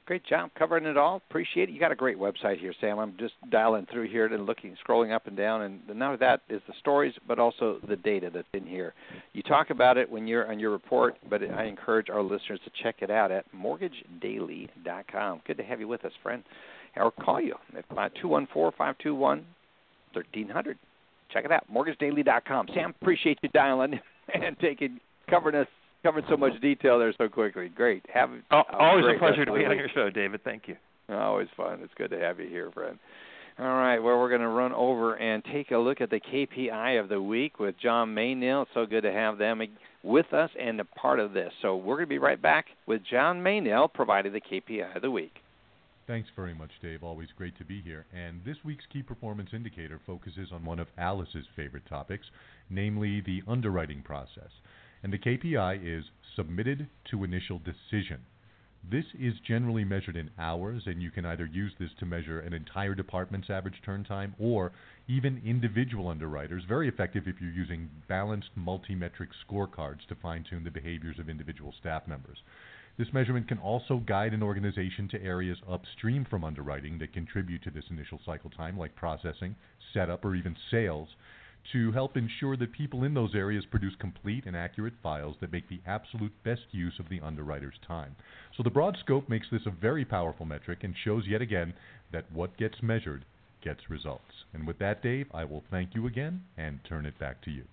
Great job covering it all. Appreciate it. You got a great website here, Sam. I'm just dialing through here and looking, scrolling up and down, and not only that is the stories, but also the data that's in here. You talk about it when you're on your report, but I encourage our listeners to check it out at mortgage daily dot com. Good to have you with us, friend. Or call you at two one four, five two one, one three zero zero. Check it out, mortgage daily dot com. Sam, appreciate you dialing and taking, covering us. Covered so much detail there so quickly. Great. Have oh, always great a pleasure to be on your show, David. Thank you. Always fun. It's good to have you here, friend. All right. Well, we're going to run over and take a look at the K P I of the week with John Maynell. So good to have them with us and a part of this. So we're going to be right back with John Maynell providing the K P I of the week. Thanks very much, Dave. Always great to be here. And this week's key performance indicator focuses on one of Alice's favorite topics, namely the underwriting process. And the K P I is submitted to initial decision. This is generally measured in hours, and you can either use this to measure an entire department's average turn time or even individual underwriters. Very effective if you're using balanced multi-metric scorecards to fine-tune the behaviors of individual staff members. This measurement can also guide an organization to areas upstream from underwriting that contribute to this initial cycle time, like processing, setup, or even sales, to help ensure that people in those areas produce complete and accurate files that make the absolute best use of the underwriter's time. So the broad scope makes this a very powerful metric and shows yet again that what gets measured gets results. And with that, Dave, I will thank you again and turn it back to you.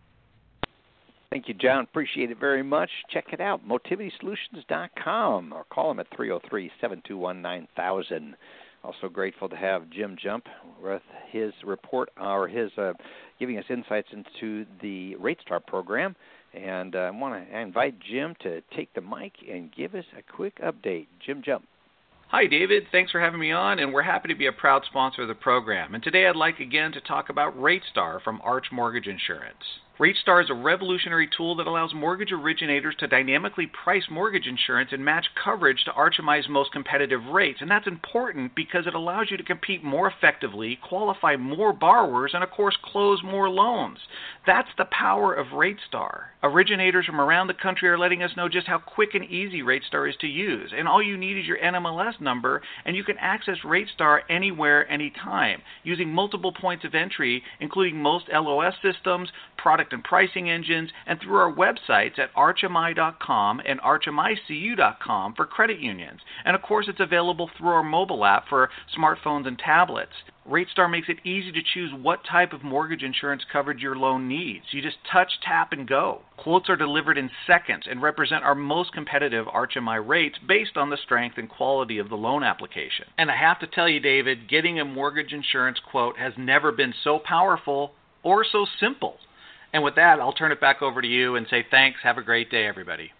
Thank you, John. Appreciate it very much. Check it out, motivity solutions dot com, or call him at three oh three, seven two one, nine thousand. Also grateful to have Jim Jump with his report, or his uh, giving us insights into the RateStar program. And uh, I want to invite Jim to take the mic and give us a quick update. Jim Jump. Hi, David. Thanks for having me on, and we're happy to be a proud sponsor of the program. And today I'd like again to talk about RateStar from Arch Mortgage Insurance. RateStar is a revolutionary tool that allows mortgage originators to dynamically price mortgage insurance and match coverage to Arch M I's most competitive rates. And that's important because it allows you to compete more effectively, qualify more borrowers, and of course close more loans. That's the power of RateStar. Originators from around the country are letting us know just how quick and easy RateStar is to use. And all you need is your N M L S number, and you can access RateStar anywhere, anytime, using multiple points of entry, including most L O S systems, product and pricing engines, and through our websites at arch m i dot com and arch m i c u dot com for credit unions. And of course, it's available through our mobile app for smartphones and tablets. RateStar makes it easy to choose what type of mortgage insurance coverage your loan needs. You just touch, tap, and go. Quotes are delivered in seconds and represent our most competitive Arch M I rates based on the strength and quality of the loan application. And I have to tell you, David, getting a mortgage insurance quote has never been so powerful or so simple. And with that, I'll turn it back over to you and say thanks. Have a great day, everybody.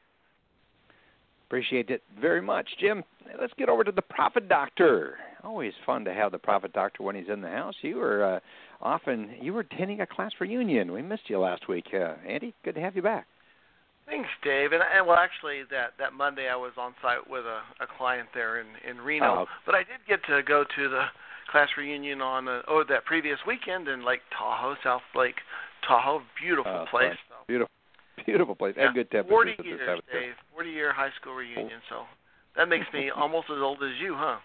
Appreciate it very much, Jim. Let's get over to the Profit Doctor. Always fun to have the Profit Doctor when he's in the house. You were uh, often you were attending a class reunion. We missed you last week, uh, Andy. Good to have you back. Thanks, Dave. And, and well, actually, that, that Monday I was on site with a, a client there in, in Reno. Oh. But I did get to go to the class reunion on uh, oh that previous weekend in Lake Tahoe, South Lake Tahoe. Beautiful uh, place. So. Beautiful, beautiful place. Yeah. And good temperatures. Forty years, Dave. Forty-year high school reunion. So that makes me almost as old as you, huh?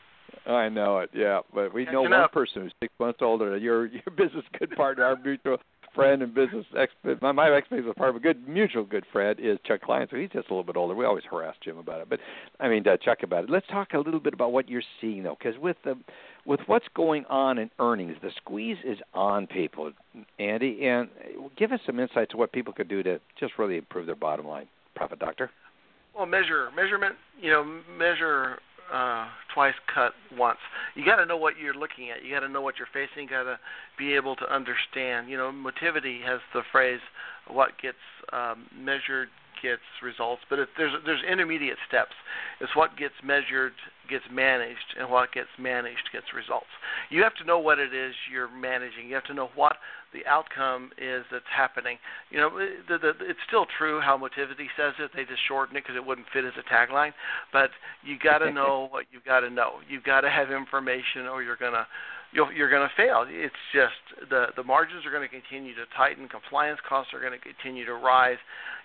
I know it, yeah. But we Catching know one up. person who's six months older. Your your business good partner, our mutual friend and business ex my, my ex-business partner, good mutual good friend is Chuck Klein. So he's just a little bit older. We always harass Jim about it, but I mean uh, Chuck about it. Let's talk a little bit about what you're seeing though, because with the with what's going on in earnings, the squeeze is on people, Andy. And give us some insight to what people could do to just really improve their bottom line, Profit Doctor. Well, measure measurement. You know, measure. Uh, twice cut once. You got to know what you're looking at. You got to know what you're facing. You got to be able to understand. You know, Motivity has the phrase, "What gets um, measured gets results." But it, there's there's intermediate steps. It's what gets measured gets managed, and what gets managed gets results. You have to know what it is you're managing. You have to know what the outcome is that's happening. You know, the, the, it's still true how Motivity says it. They just shorten it because it wouldn't fit as a tagline. But you got to know what you got to know. You've got to have information, or you're gonna you'll, you're gonna fail. It's just the the margins are going to continue to tighten. Compliance costs are going to continue to rise.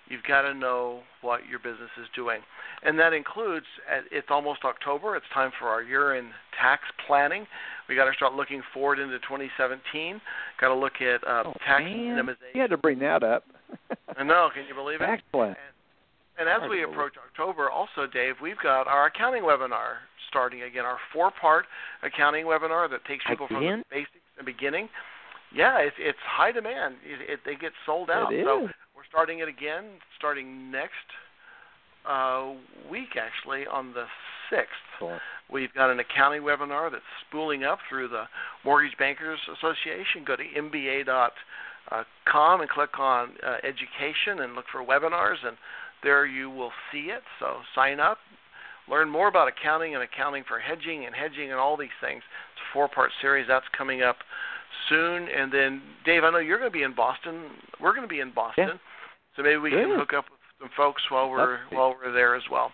you've got to know what your business is doing. And that includes, it's almost October, it's time for our year-end tax planning. We got to start looking forward into twenty seventeen. Got to look at uh, oh, tax man. minimization. You had to bring that up. I know, can you believe it? Tax plan. And, and as we approach October, also, Dave, we've got our accounting webinar starting again, our four-part accounting webinar that takes people again? from the basics and beginning. Yeah, it's, it's high demand. It, it, they get sold out. It so is. we're starting it again, starting next uh, week, actually, on the sixth. Cool. We've got an accounting webinar that's spooling up through the Mortgage Bankers Association. Go to M B A dot com and click on uh, education and look for webinars, and there you will see it. So sign up. Learn more about accounting and accounting for hedging and hedging and all these things. It's a four-part series. That's coming up soon. And then, Dave, I know you're going to be in Boston. We're going to be in Boston. Yeah. So maybe we Good. can hook up with some folks while we're Love while we're there as well.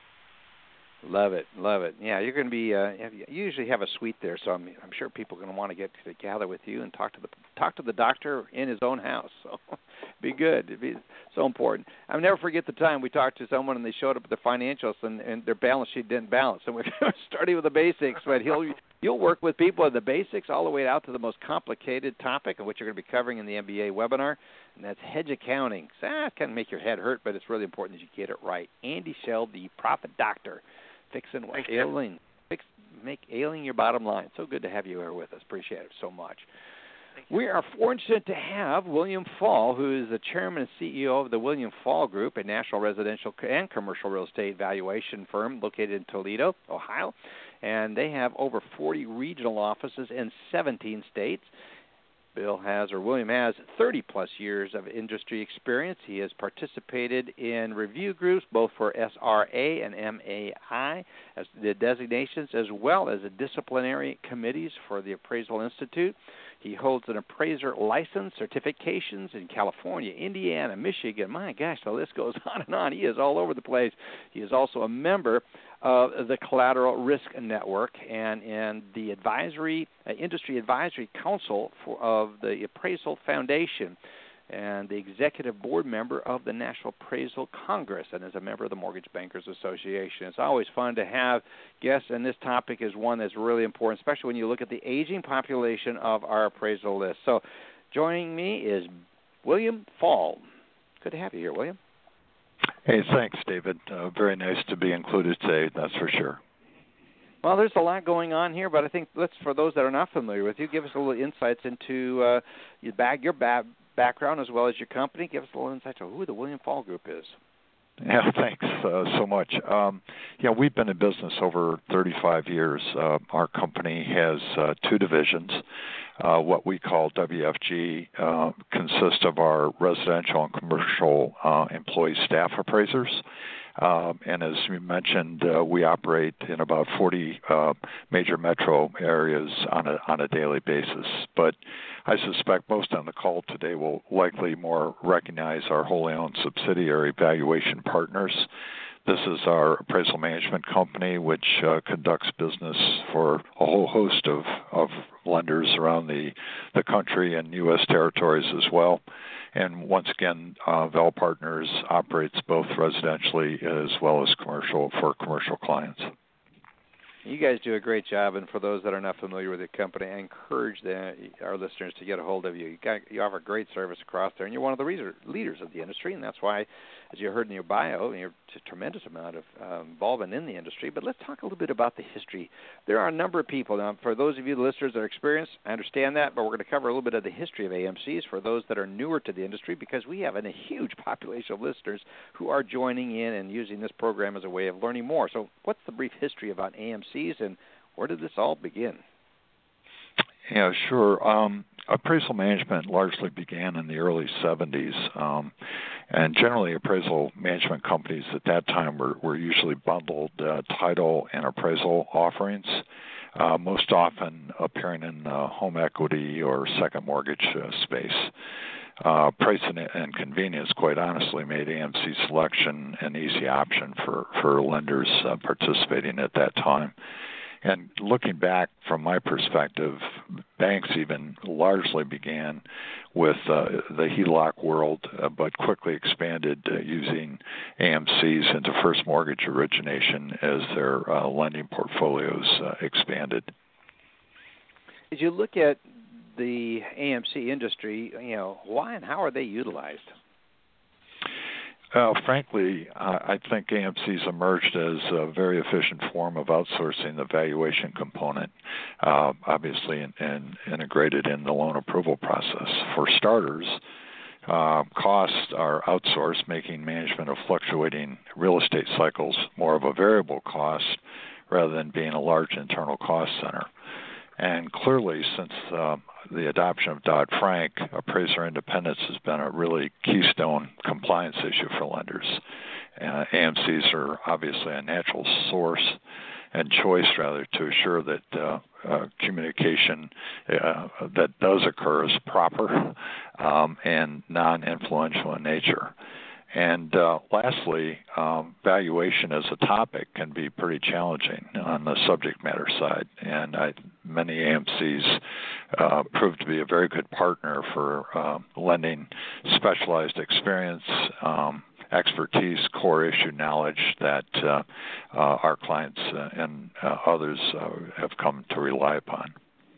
Love it, love it. Yeah, you're going to be. Uh, you usually have a suite there, so I'm, I'm sure people are going to want to get to gather with you and talk to the talk to the doctor in his own house. So, be good. It'd be so important. I'll never forget the time we talked to someone and they showed up at the financials and, and their balance sheet didn't balance. And we're starting with the basics, but he'll you'll work with people in the basics all the way out to the most complicated topic, of which you're going to be covering in the M B A webinar, and that's hedge accounting. So, ah, it can make your head hurt, but it's really important that you get it right. Andy Schell, the Profit Doctor. Fixing what? Ailing. Fix, make ailing your bottom line. So good to have you here with us. Appreciate it so much. We are fortunate to have William Fall, who is the chairman and C E O of the William Fall Group, a national residential and commercial real estate valuation firm located in Toledo, Ohio. And they have over forty regional offices in seventeen states. Bill has, or William has, thirty-plus years of industry experience. He has participated in review groups, both for S R A and M A I, as the designations, as well as the disciplinary committees for the Appraisal Institute. He holds an appraiser license, certifications in California, Indiana, Michigan. My gosh, the list goes on and on. He is all over the place. He is also a member of the Collateral Risk Network and, and the advisory uh, industry advisory council for, of the Appraisal Foundation, and the executive board member of the National Appraisal Congress, and is a member of the Mortgage Bankers Association. It's always fun to have guests, and this topic is one that's really important, especially when you look at the aging population of our appraisal list. So joining me is William Fall. Good to have you here, William. Hey, thanks, David. Uh, very nice to be included today, that's for sure. Well, there's a lot going on here, but I think let's, for those that are not familiar with you, give us a little insights into uh, your, back, your back, background as well as your company. Give us a little insight to who the William Fall Group is. Yeah, thanks uh, so much. Um, yeah, we've been in business over thirty-five years. Uh, our company has uh, two divisions. Uh, what we call W F G uh, consists of our residential and commercial uh, employee staff appraisers. Uh, and as you mentioned, uh, we operate in about forty uh, major metro areas on a on a daily basis. But I suspect most on the call today will likely more recognize our wholly owned subsidiary, Valuation Partners. This is our appraisal management company, which uh, conducts business for a whole host of, of lenders around the, the country and U S territories as well. And once again, uh, Val Partners operates both residentially as well as commercial for commercial clients. You guys do a great job, and for those that are not familiar with your company, I encourage the, our listeners to get a hold of you. You, got, you offer great service across there, and you're one of the reader, leaders of the industry, and that's why, as you heard in your bio, you're a tremendous amount of uh, involvement in the industry. But let's talk a little bit about the history. There are a number of people. Now, for those of you, the listeners that are experienced, I understand that, but we're going to cover a little bit of the history of A M Cs for those that are newer to the industry, because we have a huge population of listeners who are joining in and using this program as a way of learning more. So what's the brief history about A M Cs, and where did this all begin? Yeah, sure. Um, appraisal management largely began in the early seventies, um, and generally appraisal management companies at that time were, were usually bundled uh, title and appraisal offerings, uh, most often appearing in the home equity or second mortgage uh, space. Uh, price and, and convenience, quite honestly, made A M C selection an easy option for, for lenders uh, participating at that time. And looking back from my perspective, banks even largely began with uh, the H E L O C world, uh, but quickly expanded uh, using A M Cs into first mortgage origination as their uh, lending portfolios uh, expanded. As you look at the A M C industry, you know, why and how are they utilized? Uh, frankly, uh, I think A M C's emerged as a very efficient form of outsourcing the valuation component, uh, obviously in, in, integrated in the loan approval process. For starters, uh, costs are outsourced, making management of fluctuating real estate cycles more of a variable cost rather than being a large internal cost center. And clearly, since uh, the adoption of Dodd-Frank, appraiser independence has been a really keystone compliance issue for lenders. Uh, A M Cs are obviously a natural source and choice, rather, to assure that uh, uh, communication uh, that does occur is proper um, and non-influential in nature. And uh, lastly, um, valuation as a topic can be pretty challenging on the subject matter side. And I, many A M Cs uh, proved to be a very good partner for uh, lending specialized experience, um, expertise, core issue knowledge that uh, uh, our clients uh, and uh, others uh, have come to rely upon.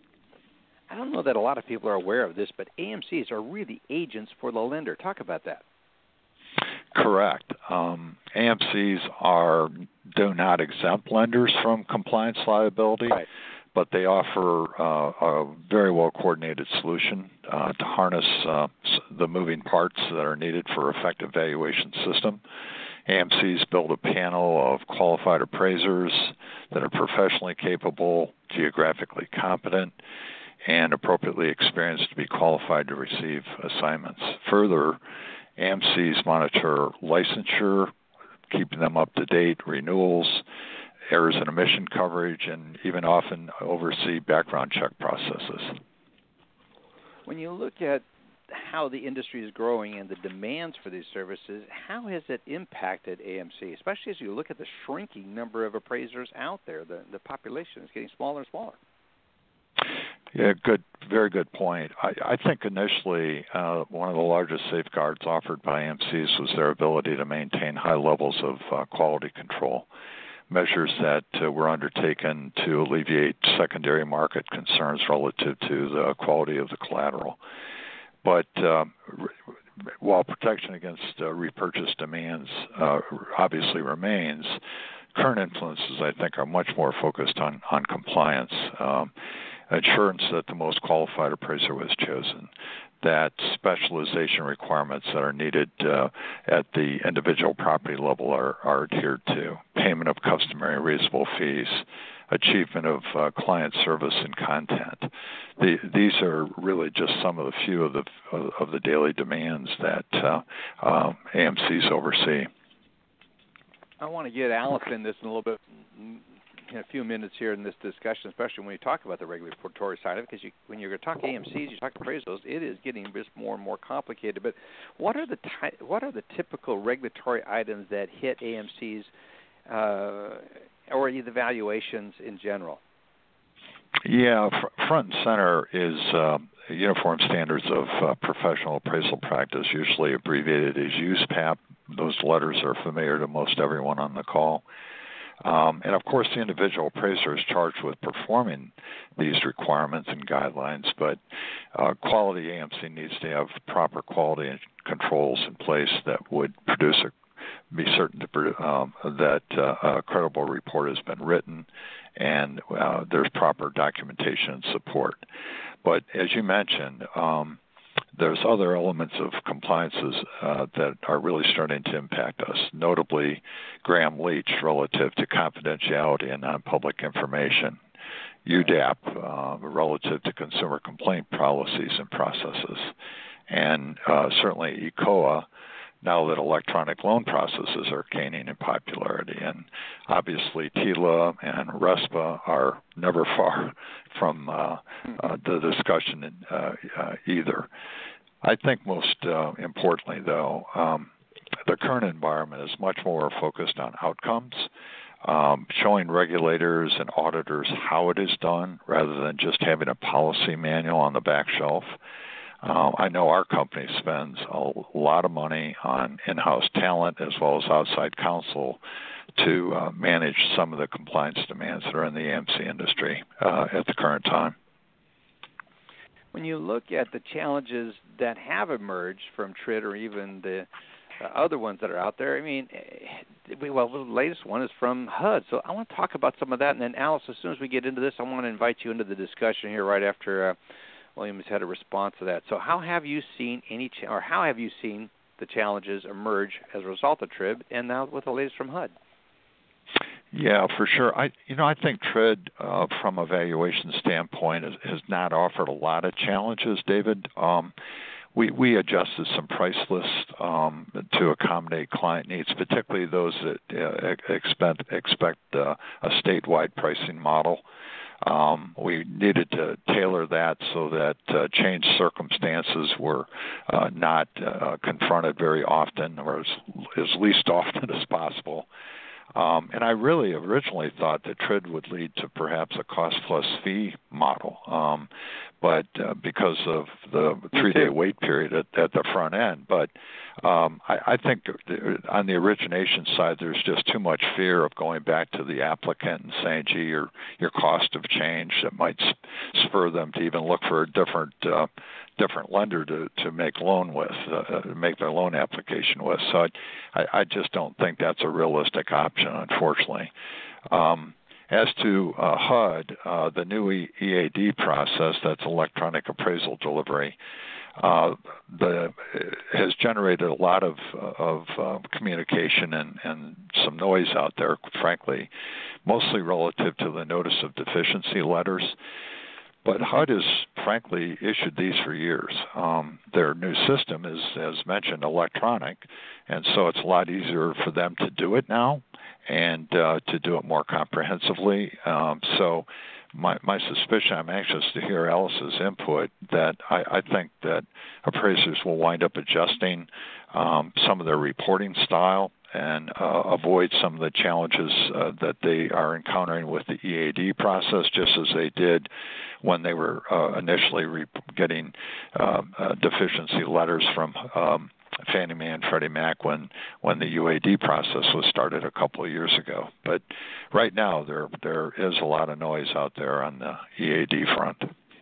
I don't know that a lot of people are aware of this, but A M Cs are really agents for the lender. Talk about that. Correct. Um, A M Cs are do not exempt lenders from compliance liability, right. but they offer uh, a very well-coordinated solution uh, to harness uh, the moving parts that are needed for effective valuation system. A M Cs build a panel of qualified appraisers that are professionally capable, geographically competent, and appropriately experienced to be qualified to receive assignments. Further, A M Cs monitor licensure, keeping them up to date, renewals, errors and omission coverage, and even often oversee background check processes. When you look at how the industry is growing and the demands for these services, how has it impacted A M C, especially as you look at the shrinking number of appraisers out there? The, the population is getting smaller and smaller. Yeah, good, very good point. I, I think initially uh, one of the largest safeguards offered by A M Cs was their ability to maintain high levels of uh, quality control, measures that uh, were undertaken to alleviate secondary market concerns relative to the quality of the collateral. But um, while protection against uh, repurchase demands uh, obviously remains, current influences, I think, are much more focused on, on compliance. Um, assurance that the most qualified appraiser was chosen, that specialization requirements that are needed uh, at the individual property level are, are adhered to, payment of customary reasonable fees, achievement of uh, client service and content. The, these are really just some of the few of the of the daily demands that uh, uh, A M Cs oversee. I want to get Alice in this in a little bit. In a few minutes here in this discussion, especially when you talk about the regulatory side of it, because you, when you're going to talk A M Cs, you talk appraisals, it is getting just more and more complicated. But what are the ty- what are the typical regulatory items that hit A M Cs uh, or the valuations in general? Yeah, fr- front and center is uh, Uniform Standards of uh, Professional Appraisal Practice, usually abbreviated as U S P A P. Those letters are familiar to most everyone on the call. Um, and, of course, the individual appraiser is charged with performing these requirements and guidelines, but uh, quality A M C needs to have proper quality and controls in place that would produce a, be certain to, um, that uh, a credible report has been written and uh, there's proper documentation and support. But as you mentioned, um, there's other elements of compliances uh, that are really starting to impact us, notably Graham-Leach relative to confidentiality and non-public information, U D A P uh, relative to consumer complaint policies and processes, and uh, certainly E C O A now that electronic loan processes are gaining in popularity. And obviously T I L A and RESPA are never far from uh, uh, the discussion uh, uh, either. I think most uh, importantly, though, um, the current environment is much more focused on outcomes um, showing regulators and auditors how it is done rather than just having a policy manual on the back shelf. Uh, I know our company spends a lot of money on in-house talent as well as outside counsel to uh, manage some of the compliance demands that are in the A M C industry uh, at the current time. When you look at the challenges that have emerged from T R I D or even the uh, other ones that are out there, I mean, well, the latest one is from H U D. So I want to talk about some of that. And then, Alice, as soon as we get into this, I want to invite you into the discussion here right after uh, William has had a response to that. So how have you seen any, ch- or how have you seen the challenges emerge as a result of T R I B and now with the latest from H U D? Yeah, for sure. I, you know, I think T R I D, uh, from a valuation standpoint, has, has not offered a lot of challenges, David. Um, we we adjusted some price lists um, to accommodate client needs, particularly those that uh, expect expect uh, a statewide pricing model. Um, we needed to tailor that so that uh, changed circumstances were uh, not uh, confronted very often, or as, as least often as possible. Um, and I really originally thought that T R I D would lead to perhaps a cost-plus fee model, um, but uh, because of the three-day wait period at, at the front end. But um, I, I think on the origination side, there's just too much fear of going back to the applicant and saying, gee, your, your cost have changed. It might spur them to even look for a different uh, different lender to, to make loan with, uh, make their loan application with. So I, I just don't think that's a realistic option, unfortunately. Um, as to uh, H U D, uh, the new E A D process, that's electronic appraisal delivery, uh, the, has generated a lot of, of uh, communication and, and some noise out there, frankly, mostly relative to the notice of deficiency letters. But H U D has, frankly, issued these for years. Um, their new system is, as mentioned, electronic, and so it's a lot easier for them to do it now and uh, to do it more comprehensively. Um, so my, my suspicion, I'm anxious to hear Alice's input, that I, I think that appraisers will wind up adjusting um, some of their reporting style and uh, avoid some of the challenges uh, that they are encountering with the E A D process, just as they did when they were uh, initially re- getting uh, uh, deficiency letters from um, Fannie Mae and Freddie Mac when, when the U A D process was started a couple of years ago. But right now, there there is a lot of noise out there on the E A D front.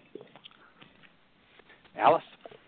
Alice?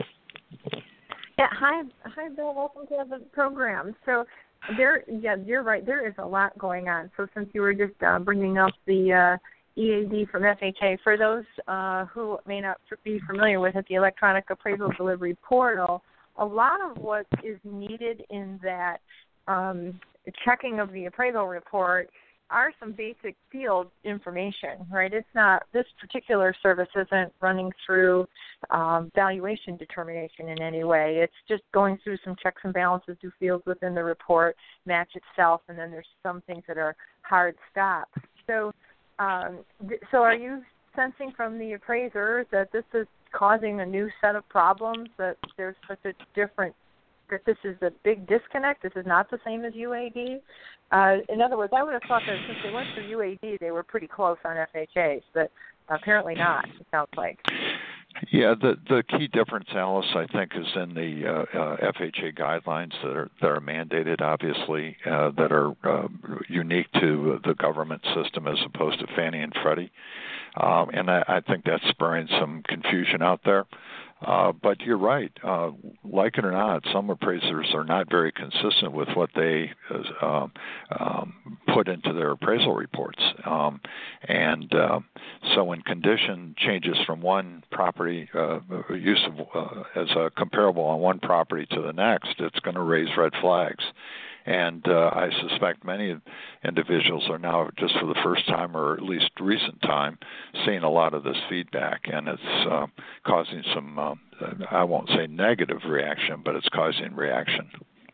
Yeah, hi, hi, Bill. Welcome to the program. So there, yeah, you're right. There is a lot going on. So since you were just uh, bringing up the uh, E A D from F H A, for those uh, who may not be familiar with it, the Electronic Appraisal Delivery Portal, a lot of what is needed in that um, checking of the appraisal report are some basic field information, right? It's not, this particular service isn't running through um, valuation determination in any way. It's just going through some checks and balances, do fields within the report, match itself, and then there's some things that are hard stops. So, um, th- so are you sensing from the appraisers that this is causing a new set of problems, that there's such a different, that this is a big disconnect, this is not the same as U A D? Uh, in other words, I would have thought that since they went through U A D, they were pretty close on F H A's, but apparently not, it sounds like. Yeah, the the key difference, Alice, I think, is in the uh, uh, F H A guidelines that are that are mandated, obviously, uh, that are uh, unique to the government system as opposed to Fannie and Freddie, um, and I, I think that's spurring some confusion out there. Uh, but you're right. Uh, like it or not, some appraisers are not very consistent with what they uh, um, put into their appraisal reports. Um, and uh, so when condition changes from one property, uh, use of, uh, as a comparable on one property to the next, it's going to raise red flags. And uh, I suspect many individuals are now, just for the first time or at least recent time, seeing a lot of this feedback, and it's uh, causing some, uh, I won't say negative reaction, but it's causing reaction.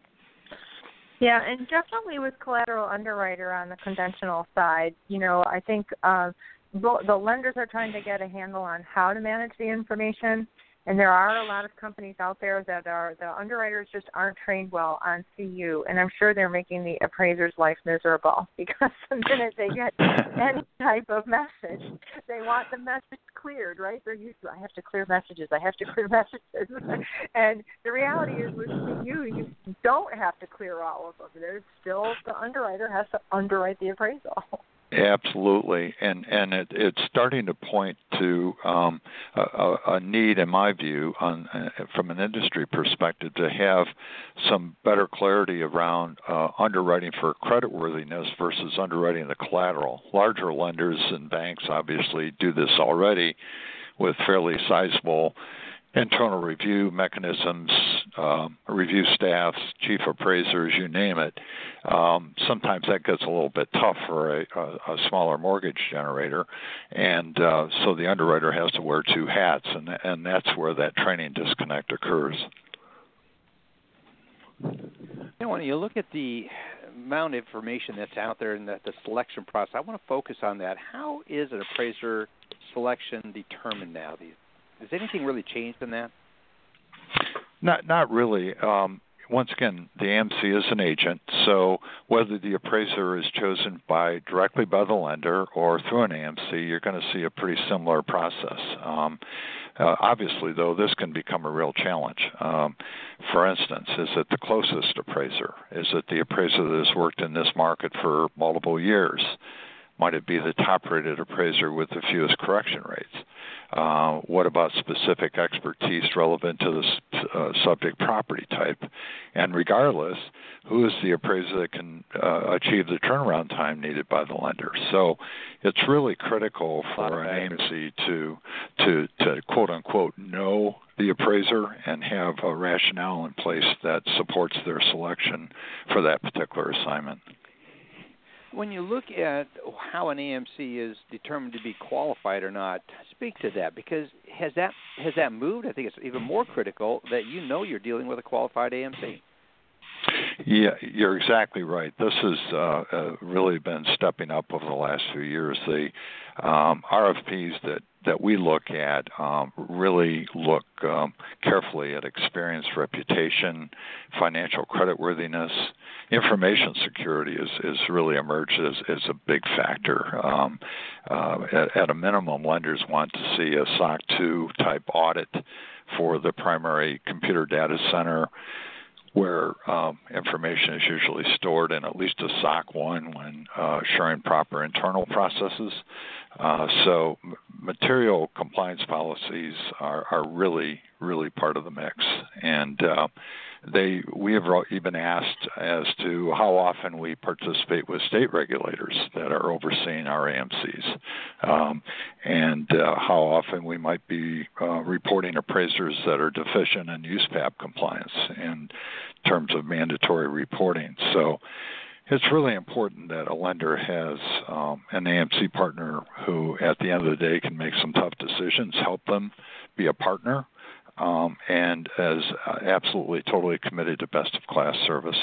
Yeah, and definitely with collateral underwriter on the conventional side, you know, I think uh, the lenders are trying to get a handle on how to manage the information, And there are a lot of companies out there that are, the underwriters just aren't trained well on C U, and I'm sure they're making the appraiser's life miserable because the minute they get any type of message, they want the message cleared, right? They're used to, I have to clear messages, I have to clear messages. And the reality is with C U, you don't have to clear all of them. There's still, the underwriter has to underwrite the appraisal. Absolutely, and and it, it's starting to point to um, a, a need, in my view, on uh, from an industry perspective, to have some better clarity around uh, underwriting for creditworthiness versus underwriting the collateral. Larger lenders and banks obviously do this already with fairly sizable internal review mechanisms, um, review staffs, chief appraisers, you name it. Um, sometimes that gets a little bit tough for a, a, a smaller mortgage generator, and uh, so the underwriter has to wear two hats, and, and that's where that training disconnect occurs. Now, when you look at the amount of information that's out there in the, the selection process, I want to focus on that. How is an appraiser selection determined now? These Has anything really changed in that? Not not really. Um, once again, the A M C is an agent, so whether the appraiser is chosen by directly by the lender or through an A M C, you're going to see a pretty similar process. Um, uh, obviously, though, this can become a real challenge. Um, for instance, is it the closest appraiser? Is it the appraiser that has worked in this market for multiple years? Might it be the top-rated appraiser with the fewest correction rates? Uh, what about specific expertise relevant to the uh, subject property type? And regardless, who is the appraiser that can uh, achieve the turnaround time needed by the lender? So it's really critical for an A M C to, to, to quote-unquote know the appraiser and have a rationale in place that supports their selection for that particular assignment. When you look at how an A M C is determined to be qualified or not, speak to that, because has that has that moved? I think it's even more critical that you know you're dealing with a qualified A M C. Yeah, you're exactly right. This has uh, uh, really been stepping up over the last few years. The um, R F Ps that, that we look at um, really look um, carefully at experience, reputation, financial creditworthiness. Information security is, is really emerged as, as a big factor. Um, uh, at, at a minimum, lenders want to see a S O C two type audit for the primary computer data center, where um, information is usually stored in at least a S O C one when uh, assuring proper internal processes. Uh, so m- material compliance policies are, are really, really part of the mix. And uh, they we have even asked as to how often we participate with state regulators that are overseeing our A M Cs, um, and uh, how often we might be uh, reporting appraisers that are deficient in U S P A P compliance in terms of mandatory reporting. So it's really important that a lender has um, an A M C partner who, at the end of the day, can make some tough decisions, help them be a partner, Um, and is uh, absolutely totally committed to best-of-class service.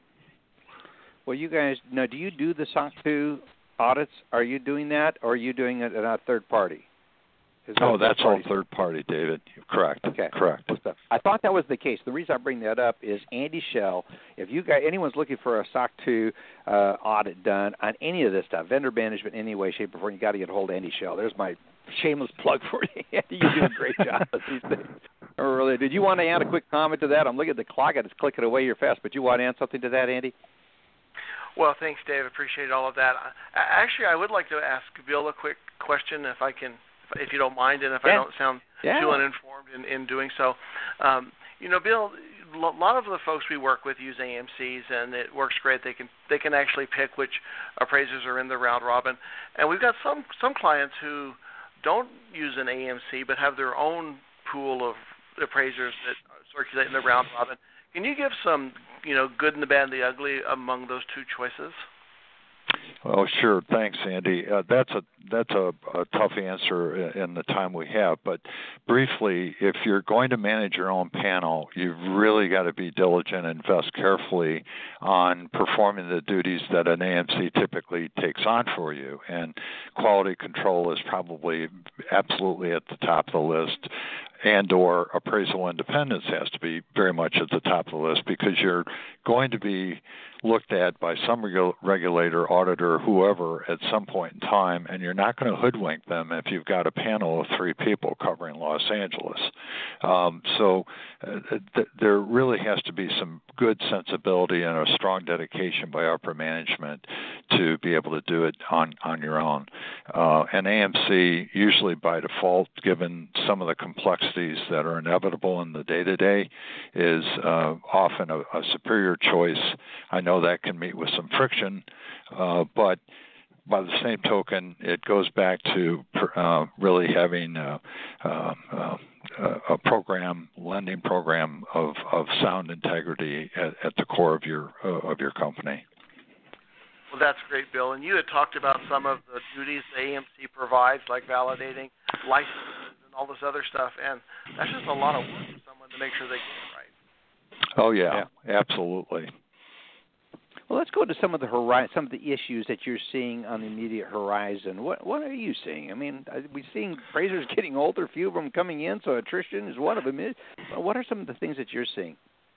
Well, you guys, now, do you do the S O C two audits? Are you doing that, or are you doing it at a third party? That oh, that's all third party, David. Correct. Okay. Correct. I thought that was the case. The reason I bring that up is Andy Schell. If you guys, anyone's looking for a S O C two uh, audit done on any of this stuff, vendor management in any way, shape, or form, you got to get a hold of Andy Schell. There's my shameless plug for you. You do a great job with these things. Really, did you want to add a quick comment to that? I'm looking at the clock and it's clicking away here fast, but you want to add something to that, Andy? Well, thanks, Dave. Appreciate all of that. Actually, I would like to ask Bill a quick question, if I can, if you don't mind, and if yeah. I don't sound yeah. too uninformed in, in doing so. Um, you know, Bill, a lot of the folks we work with use A M Cs, and it works great. They can they can actually pick which appraisers are in the round robin, and we've got some some clients who don't use an A M C but have their own pool of appraisers that circulate in the round robin. Can you give some, you know, good and the bad and the ugly among those two choices? Oh, sure. Thanks, Andy. Uh, that's a that's a, a tough answer in the time we have. But briefly, if you're going to manage your own panel, you've really got to be diligent and invest carefully on performing the duties that an A M C typically takes on for you. And quality control is probably absolutely at the top of the list. and or appraisal independence has to be very much at the top of the list, because you're going to be looked at by some regu- regulator, auditor, whoever at some point in time, and you're not going to hoodwink them if you've got a panel of three people covering Los Angeles. Um, so uh, th- there really has to be some good sensibility and a strong dedication by upper management to be able to do it on, on your own. Uh, and A M C, usually by default, given some of the complexities that are inevitable in the day-to-day, is uh, often a, a superior choice. I know that can meet with some friction, uh, but by the same token, it goes back to uh, really having a, uh, uh, a program, lending program of, of sound integrity at, at the core of your uh, of your company. Well, that's great, Bill. And you had talked about some of the duties A M C provides, like validating licenses and all this other stuff, and that's just a lot of work for someone to make sure they get it right. Oh yeah, yeah. Absolutely. Well, let's go to some of the hori- some of the issues that you're seeing on the immediate horizon. What what are you seeing? I mean, we're seeing appraisers getting older, few of them coming in, so attrition is one of them. What are some of the things that you're seeing?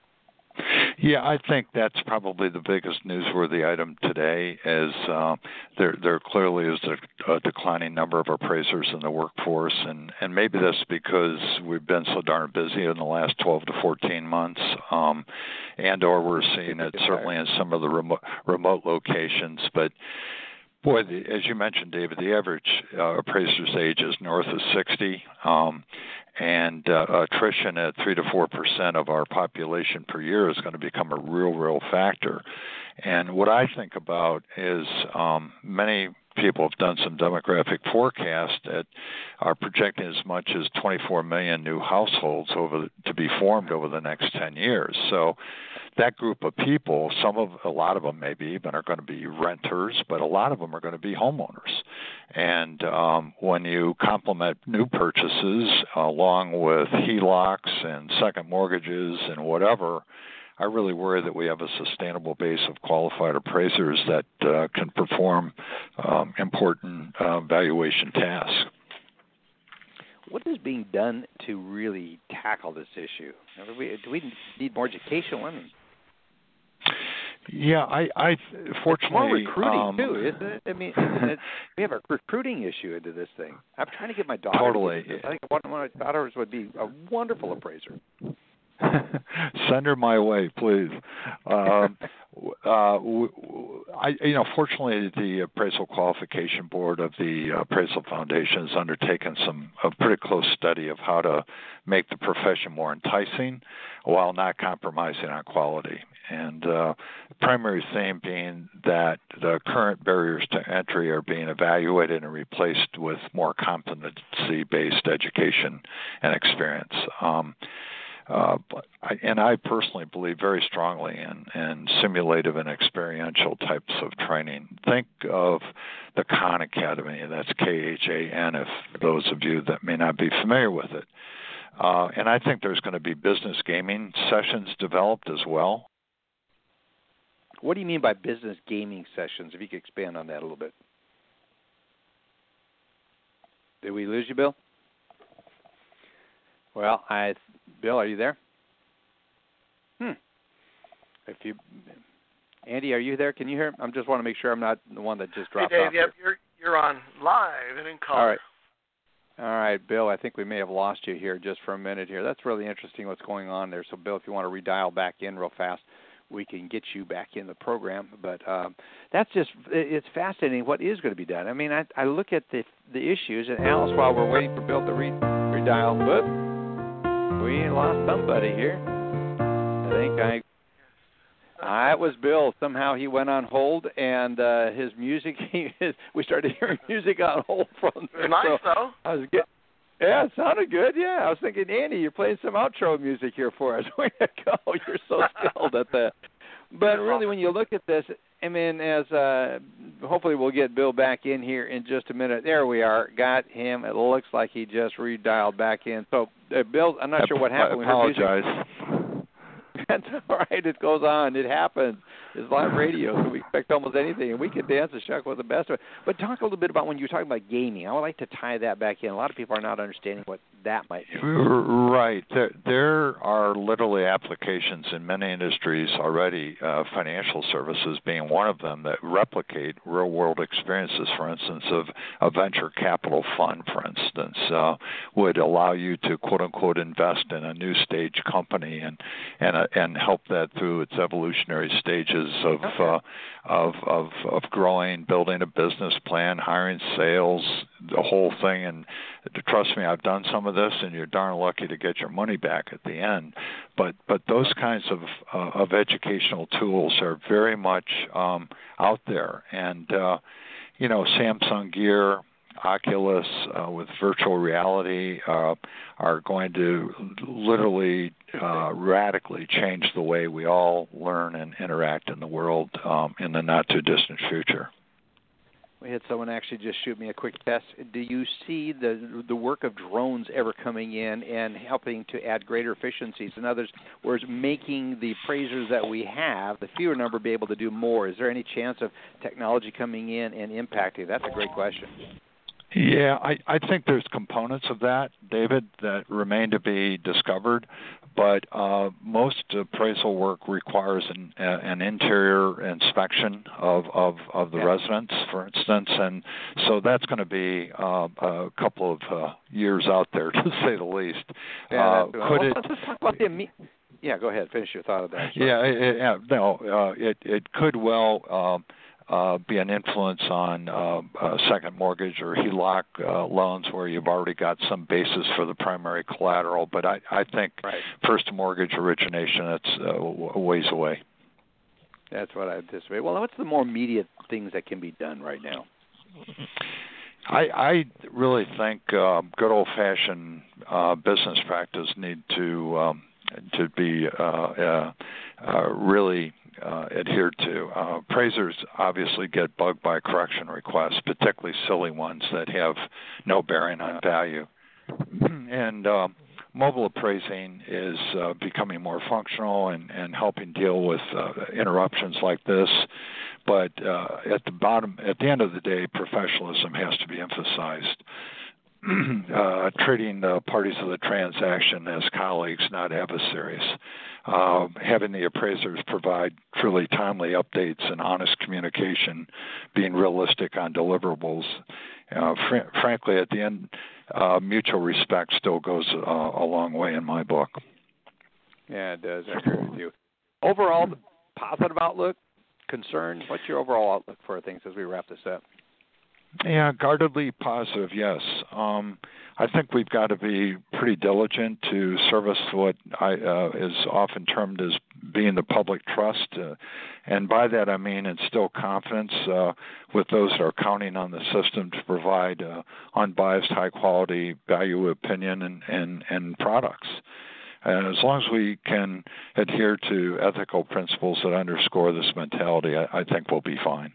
Yeah, I think that's probably the biggest newsworthy item today, as uh, there there clearly is a, a declining number of appraisers in the workforce, and, and maybe that's because we've been so darn busy in the last twelve to fourteen months, um, and or we're seeing it certainly in some of the remote, remote locations, but boy, the, as you mentioned, David, the average uh, appraiser's age is north of sixty, um, and uh, attrition at three to four percent of our population per year is going to become a real, real factor. And what I think about is um, many people have done some demographic forecasts that are projecting as much as twenty-four million new households over to be formed over the next ten years. So that group of people, some of, a lot of them maybe even are going to be renters, but a lot of them are going to be homeowners. And um, when you complement new purchases along with H E L O Cs and second mortgages and whatever, I really worry that we have a sustainable base of qualified appraisers that uh, can perform um, important uh, valuation tasks. What is being done to really tackle this issue? Do we, do we need more education? I mean, yeah, I, I fortunately it's more recruiting um, too, isn't it? I mean, isn't it, we have a recruiting issue into this thing. I'm trying to get my daughter. Totally. To I think one of my daughters would be a wonderful appraiser. Send her my way, please. Um, uh, I, you know, fortunately, the Appraisal Qualification Board of the Appraisal Foundation has undertaken some a pretty close study of how to make the profession more enticing while not compromising on quality. And uh, the primary theme being that the current barriers to entry are being evaluated and replaced with more competency-based education and experience. Um, Uh, but I, and I personally believe very strongly in, in simulative and experiential types of training. Think of the Khan Academy, that's K H A N, if those of you that may not be familiar with it. Uh, and I think there's going to be business gaming sessions developed as well. What do you mean by business gaming sessions, if you could expand on that a little bit? Did we lose you, Bill? Well, I, Bill, are you there? Hmm. If you, Andy, are you there? Can you hear? I just want to make sure I'm not the one that just dropped hey, Dave, off. Yep, you're you're on live and in color. All right. All right, Bill, I think we may have lost you here just for a minute here. That's really interesting what's going on there. So, Bill, if you want to redial back in real fast, we can get you back in the program. But um, that's just, it's fascinating what is going to be done. I mean, I, I look at the the issues, and Alice, while we're waiting for Bill to re, redial, whoop, we lost somebody here. I think I, I it was Bill. Somehow he went on hold, and uh, his music, he, his, we started hearing music on hold from there. Nice, so though. I was getting, yeah, it sounded good, yeah. I was thinking, Andy, you're playing some outro music here for us. Way to go. You're so skilled at that. But really, when you look at this, I mean, as uh, hopefully we'll get Bill back in here in just a minute. There we are. Got him. It looks like he just redialed back in. So, uh, Bill, I'm not sure what happened. I apologize. That's all right. It goes on. It happens. It's live radio, so we expect almost anything, and we can dance and shuck with the best of it. But talk a little bit about when you're talking about gaming. I would like to tie that back in. A lot of people are not understanding what that might be. Right. There, there are literally applications in many industries already, uh, financial services being one of them, that replicate real-world experiences. For instance, of a venture capital fund, for instance, uh, would allow you to quote-unquote invest in a new stage company and and uh, and help that through its evolutionary stages of, okay. uh, of of of growing, building a business plan, hiring sales, the whole thing. And trust me, I've done some of this, and you're darn lucky to get your money back at the end. But but those kinds of uh, of educational tools are very much um, out there, and uh, you know, Samsung Gear, Oculus uh, with virtual reality uh, are going to literally uh, radically change the way we all learn and interact in the world um, in the not too distant future. We had someone actually just shoot me a quick test. Do you see the the work of drones ever coming in and helping to add greater efficiencies? In other words, making the appraisers that we have, the fewer number, be able to do more? Is there any chance of technology coming in and impacting? That's a great question. Yeah, I, I think there's components of that, David, that remain to be discovered. But uh, most appraisal work requires an, uh, an interior inspection of, of, of the yeah. residence, for instance, and so that's going to be uh, a couple of uh, years out there, to say the least. Yeah, uh, could well, it, let's talk about the yeah, go ahead. Finish your thought of that. Yeah, it, yeah, no, uh, it it could well. Um, Uh, be an influence on uh, uh, second mortgage or H E L O C uh, loans where you've already got some basis for the primary collateral. But I, I think right. first mortgage origination, it's uh, a ways away. That's what I anticipate. Well, what's the more immediate things that can be done right now? I, I really think uh, good old-fashioned uh, business practice need to um, to be uh, uh, uh, really Uh, adhered to. Uh, appraisers obviously get bugged by correction requests, particularly silly ones that have no bearing on value. And uh, mobile appraising is uh, becoming more functional and, and helping deal with uh, interruptions like this. But uh, at the bottom, at the end of the day, professionalism has to be emphasized. uh, treating the parties of the transaction as colleagues, not adversaries. Uh, having the appraisers provide truly timely updates and honest communication, being realistic on deliverables. Uh, fr- frankly, at the end, uh, mutual respect still goes uh, a long way in my book. Yeah, it does. I agree with you. Overall, positive outlook, concern. What's your overall outlook for things as we wrap this up? Yeah, guardedly positive, yes. Um, I think we've got to be pretty diligent to service what I, uh, is often termed as being the public trust. Uh, and by that I mean instill confidence uh, with those that are counting on the system to provide uh, unbiased, high-quality value opinion and, and, and products. And as long as we can adhere to ethical principles that underscore this mentality, I, I think we'll be fine.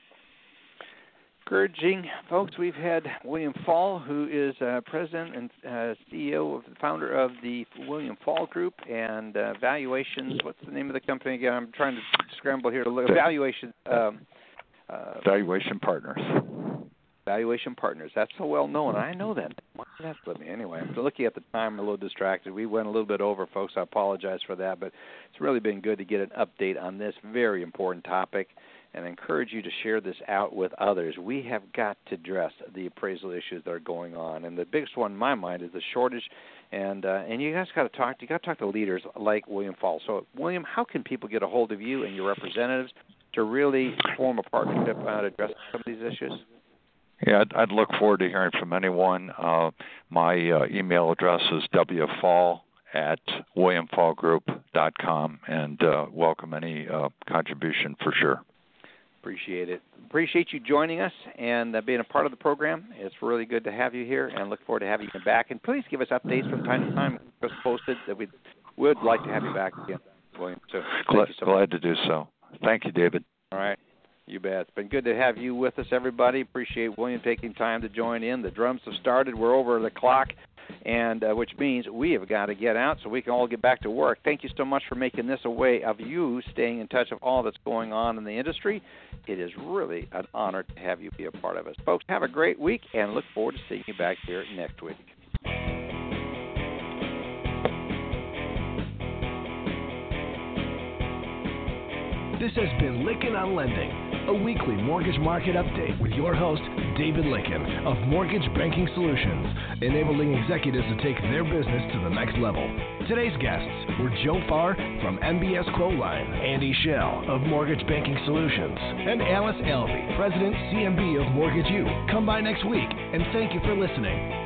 Encouraging, folks. We've had William Fall, who is uh, president and uh, C E O, of the founder of the William Fall Group, and uh, Valuations. What's the name of the company again? I'm trying to scramble here to look. Valuation. Um, uh, Valuation Partners. Valuation Partners. That's so well known. I know that. Why did that slip me? Anyway, I'm looking at the time. I'm a little distracted. We went a little bit over, folks. I apologize for that, but it's really been good to get an update on this very important topic. And I encourage you to share this out with others. We have got to address the appraisal issues that are going on, and the biggest one in my mind is the shortage. And uh, and you guys got to talk. You got to talk to leaders like William Fall. So, William, how can people get a hold of you and your representatives to really form a partnership uh, to address some of these issues? Yeah, I'd, I'd look forward to hearing from anyone. Uh, my uh, email address is w fall at william fall group dot com, and uh, welcome any uh, contribution for sure. Appreciate it. Appreciate you joining us and uh, being a part of the program. It's really good to have you here, and look forward to having you back. And please give us updates from time to time. Just posted that we would like to have you back again, William. So glad, you so glad to do so. Thank you, David. All right. You bet. It's been good to have you with us, everybody. Appreciate William taking time to join in. The drums have started. We're over the clock, and uh, which means we have got to get out so we can all get back to work. Thank you so much for making this a way of you staying in touch of all that's going on in the industry. It is really an honor to have you be a part of us. Folks, have a great week, and look forward to seeing you back here next week. This has been Lykken on Lending, a weekly mortgage market update with your host, David Lykken of Mortgage Banking Solutions, enabling executives to take their business to the next level. Today's guests were Joe Farr from M B S Quoteline, Andy Schell of Mortgage Banking Solutions, and Alice Alvey, President, C M B of Mortgage U. Come by next week, and thank you for listening.